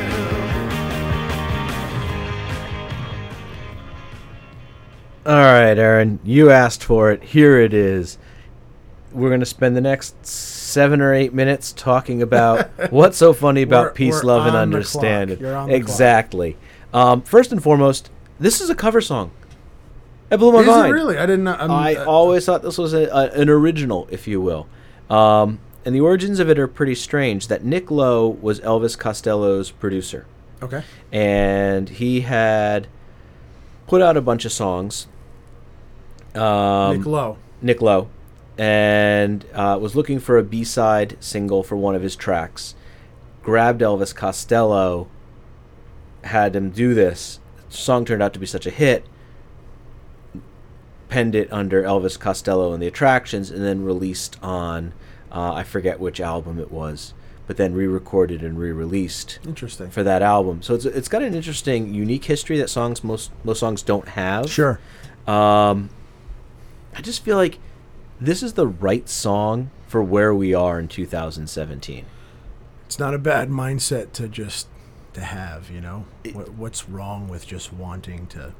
All right, Aaron, you asked for it. Here it is. We're going to spend the next seven or eight minutes talking about what's so funny about We're- peace, we're love, and on the understanding. clock. You're on the exactly. Um, first and foremost, this is a cover song. It blew my Is mind. it really? I didn't know. I'm, I uh, always thought this was a, a, an original, if you will. Um, and the origins of it are pretty strange. That Nick Lowe was Elvis Costello's producer. Okay. And he had put out a bunch of songs. Um, Nick Lowe. Nick Lowe. And uh, was looking for a B-side single for one of his tracks. Grabbed Elvis Costello, had him do this. The song turned out to be such a hit. Penned it under Elvis Costello and the Attractions, and then released on, uh, I forget which album it was, but then re-recorded and re-released. Interesting. For that album. So it's it's got an interesting, unique history that songs most most songs don't have. Sure. Um, I just feel like this is the right song for where we are in two thousand seventeen. It's not a bad mindset to just to have, you know. What, what's wrong with just wanting to?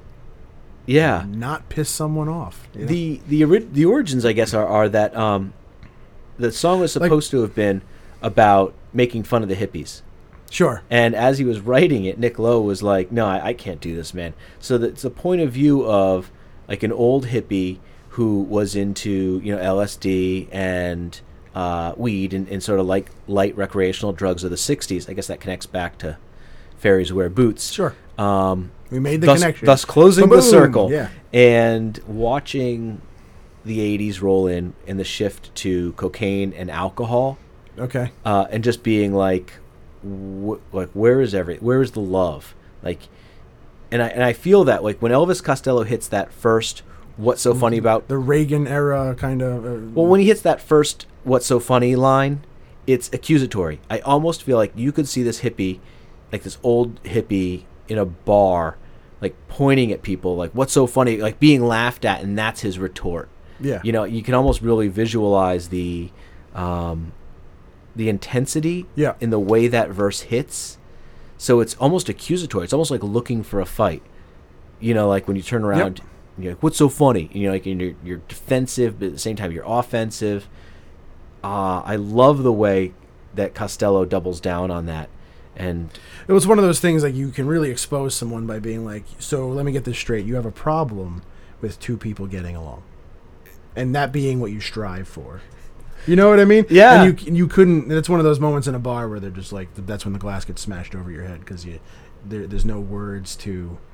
Yeah. Not piss someone off. you know? The the ori- the origins, I guess, are, are that um, the song was supposed to have been about making fun of the hippies. Sure. And as he was writing it, Nick Lowe was like, "No, I, I can't do this, man." So that's the point of view of like an old hippie who was into, you know, L S D and uh, weed and, and sort of like light recreational drugs of the sixties. I guess that connects back to Fairies Wear Boots. Sure. Um, We made the thus, connection. Thus closing the Ba-boom! circle. Yeah. And watching the eighties roll in and the shift to cocaine and alcohol. Okay. Uh, and just being like, wh- like where is every, where is the love? Like, and I and I feel that like when Elvis Costello hits that first, what's so funny about the Reagan era kind of. Uh, well, when he hits that first, what's so funny line, it's accusatory. I almost feel like you could see this hippie, like this old hippie in a bar, like pointing at people, like what's so funny, like being laughed at, and that's his retort. Yeah. You know, you can almost really visualize the, um, the intensity yeah. in the way that verse hits. So it's almost accusatory. It's almost like looking for a fight. You know, like when you turn around, Yep. and you're like, "What's so funny?" You know, like you're you're defensive, but at the same time you're offensive. Uh, I love the way that Costello doubles down on that. And it was one of those things like you can really expose someone by being like, so let me get this straight. You have a problem with two people getting along, and that being what you strive for. You know what I mean? Yeah. And you you couldn't. That's one of those moments in a bar where they're just like, that's when the glass gets smashed over your head because you there, there's no words to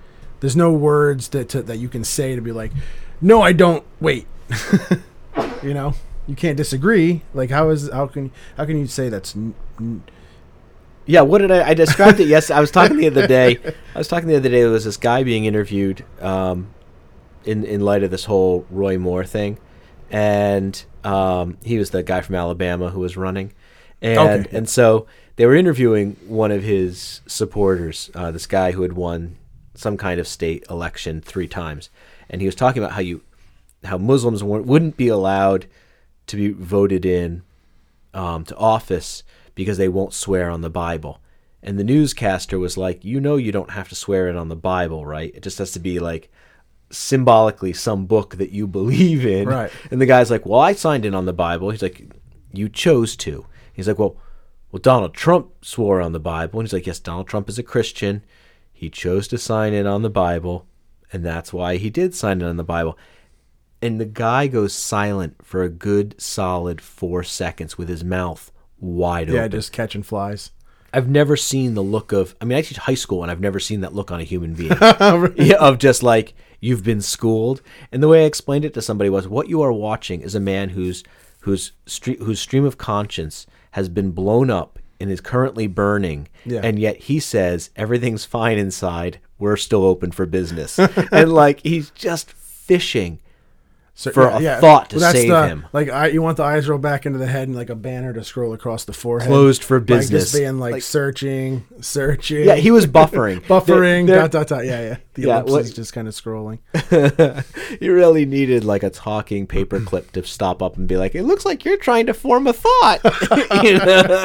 There's no words that to, that you can say to be like, no, I don't. Wait, you know, you can't disagree. Like, how is how can how can you say that's? N- n- Yeah, what did I? I described it. Yes, I was talking the other day. I was talking the other day. There was this guy being interviewed, um, in in light of this whole Roy Moore thing, and um, he was the guy from Alabama who was running, and Okay. and so they were interviewing one of his supporters, uh, this guy who had won some kind of state election three times, and he was talking about how you, how Muslims weren't- wouldn't be allowed to be voted in um, to office because they won't swear on the Bible. And the newscaster was like, you know, you don't have to swear it on the Bible, right? It just has to be like symbolically some book that you believe in. Right. And the guy's like, well, I signed in on the Bible. He's like, you chose to. He's like, well, well, Donald Trump swore on the Bible. And he's like, yes, Donald Trump is a Christian. He chose to sign in on the Bible, and that's why he did sign in on the Bible. And the guy goes silent for a good solid four seconds with his mouth wide yeah, open. just catching flies. I've never seen the look of, I mean, I teach high school, and I've never seen that look on a human being. Yeah, of just like, you've been schooled. And the way I explained it to somebody was, what you are watching is a man whose whose stre- whose stream of conscience has been blown up and is currently burning. Yeah. And yet he says, everything's fine inside. We're still open for business. And like, he's just fishing So, for yeah, a yeah. thought to Well, that's save the, him. Like, I, you want the eyes rolled back into the head and like a banner to scroll across the forehead. Closed for Like, business. just being like, Like- searching, searching. Yeah, he was buffering. buffering, They're- dot, dot, dot. Yeah, yeah. The Yeah, ellipse what- is just kind of scrolling. You really needed like a talking paperclip to stop up and be like, it looks like you're trying to form a thought. You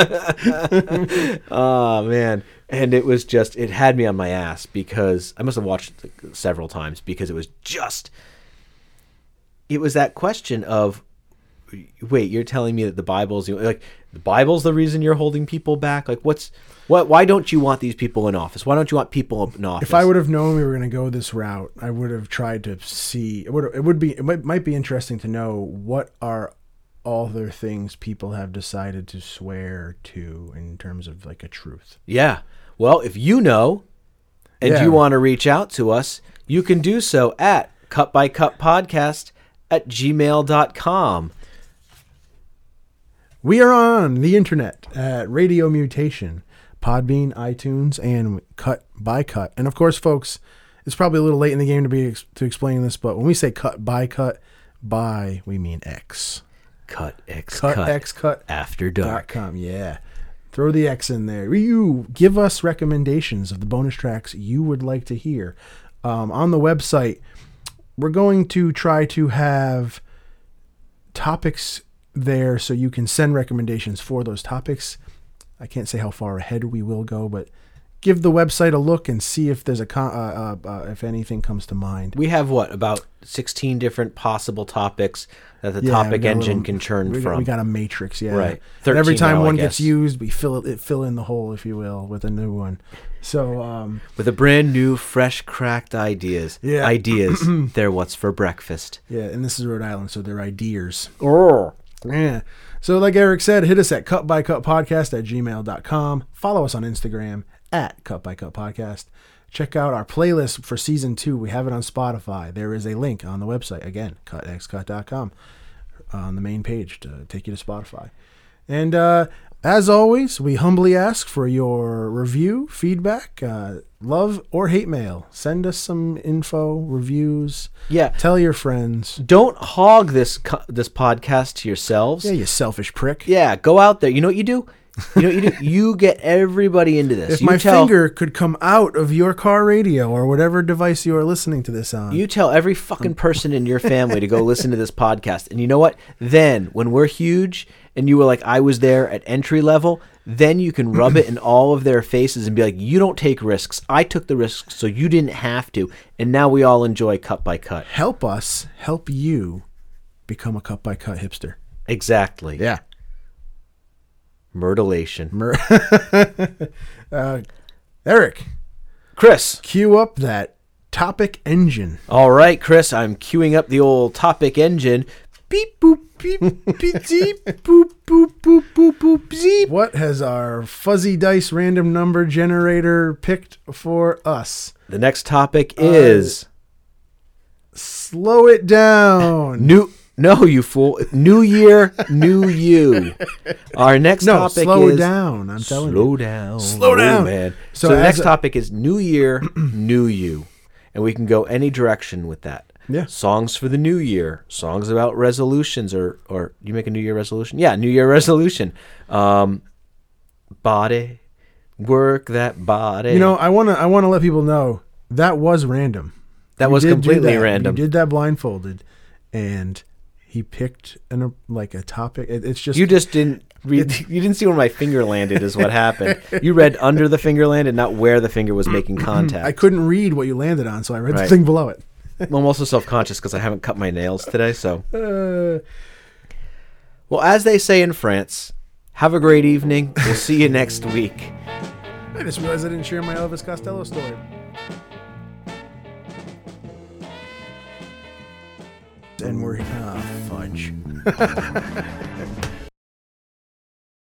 know? Oh, man. And it was just, it had me on my ass because I must have watched it several times because it was just, it was that question of, wait, you're telling me that the Bible's, like, the Bible's the reason you're holding people back? Like, what's, what, why don't you want these people in office? Why don't you want people in office? If I would have known we were going to go this route, I would have tried to see. It would. It would be. It might, might be interesting to know what are other things people have decided to swear to in terms of like a truth. Yeah. Well, if you know and Yeah. you want to reach out to us, you can do so at cut by cut podcast at gmail dot com. We are on the internet at Radio Mutation, Podbean, iTunes, and Cut by Cut. And of course, folks, it's probably a little late in the game to be ex- to explain this, but when we say cut by cut, by we mean X. Cut X Cut, cut, X cut after dot dark. com. Yeah. Throw the X in there. You give us recommendations of the bonus tracks you would like to hear. Um, on the website, we're going to try to have topics there so you can send recommendations for those topics. I can't say how far ahead we will go, but give the website a look and see if there's a con- uh, uh, uh, if anything comes to mind. We have what, about sixteen different possible topics that the Yeah, topic we got a engine little- can churn we got, from. We got a matrix, yeah. Right. And every thirteen time now, I one guess. gets used, we fill it, fill in the hole, if you will, with a new one. So, um, with a brand new, fresh, cracked ideas. Yeah. Ideas. They're what's for breakfast. yeah, and this is Rhode Island, so they're ideas. Oh. Yeah. So like Eric said, hit us at cutbycutpodcast at gmail dot com. Follow us on Instagram at cutbycutpodcast. Check out our playlist for season two. We have it on Spotify. There is a link on the website. Again, cut x cut dot com on the main page to take you to Spotify. And uh, as always, we humbly ask for your review, feedback, uh, love or hate mail. Send us some info, reviews. Yeah. Tell your friends. Don't hog this co- this podcast to yourselves. Yeah, you selfish prick. Yeah, go out there. You know what you do? You know what you do? You get everybody into this. If you my tell, finger could come out of your car radio or whatever device you are listening to this on. You tell every fucking person in your family to go listen to this podcast. And you know what? Then, when we're huge and you were like, I was there at entry level, then you can rub it in all of their faces and be like, you don't take risks. I took the risks, so you didn't have to. And now we all enjoy Cut by Cut. Help us help you become a cut by cut hipster. Exactly. Yeah. Myrtilation. Mur- uh, Eric, Chris. cue up that topic engine. All right, Chris, I'm queuing up the old topic engine. Beep, boop, beep, beep, zeep, boop, boop, boop, boop, boop, zeep. What has our fuzzy dice random number generator picked for us? The next topic is slow it down. new. No, you fool! New year, new you. Our next no, topic slow is down. I'm telling slow you, down, slow oh, down, man. So, So, the as next a- topic is new year, new you, and we can go any direction with that. Yeah. Songs for the new year, songs about resolutions, or or you make a new year resolution? Yeah, new year resolution. Um, body, work that body. You know, I want to I want to let people know that was random. That You was did do completely that. random. You did that blindfolded, and he picked an like a topic. It, it's just You just didn't read. You didn't see where my finger landed. Is what happened. You read under the finger landed, not where the finger was making contact. I couldn't read what you landed on, so I read Right. the thing below it. I'm also self-conscious because I haven't cut my nails today. So, Uh, well, as they say in France, have a great evening. We'll see you next week. I just realized I didn't share my Elvis Costello story. And we're ah fudge.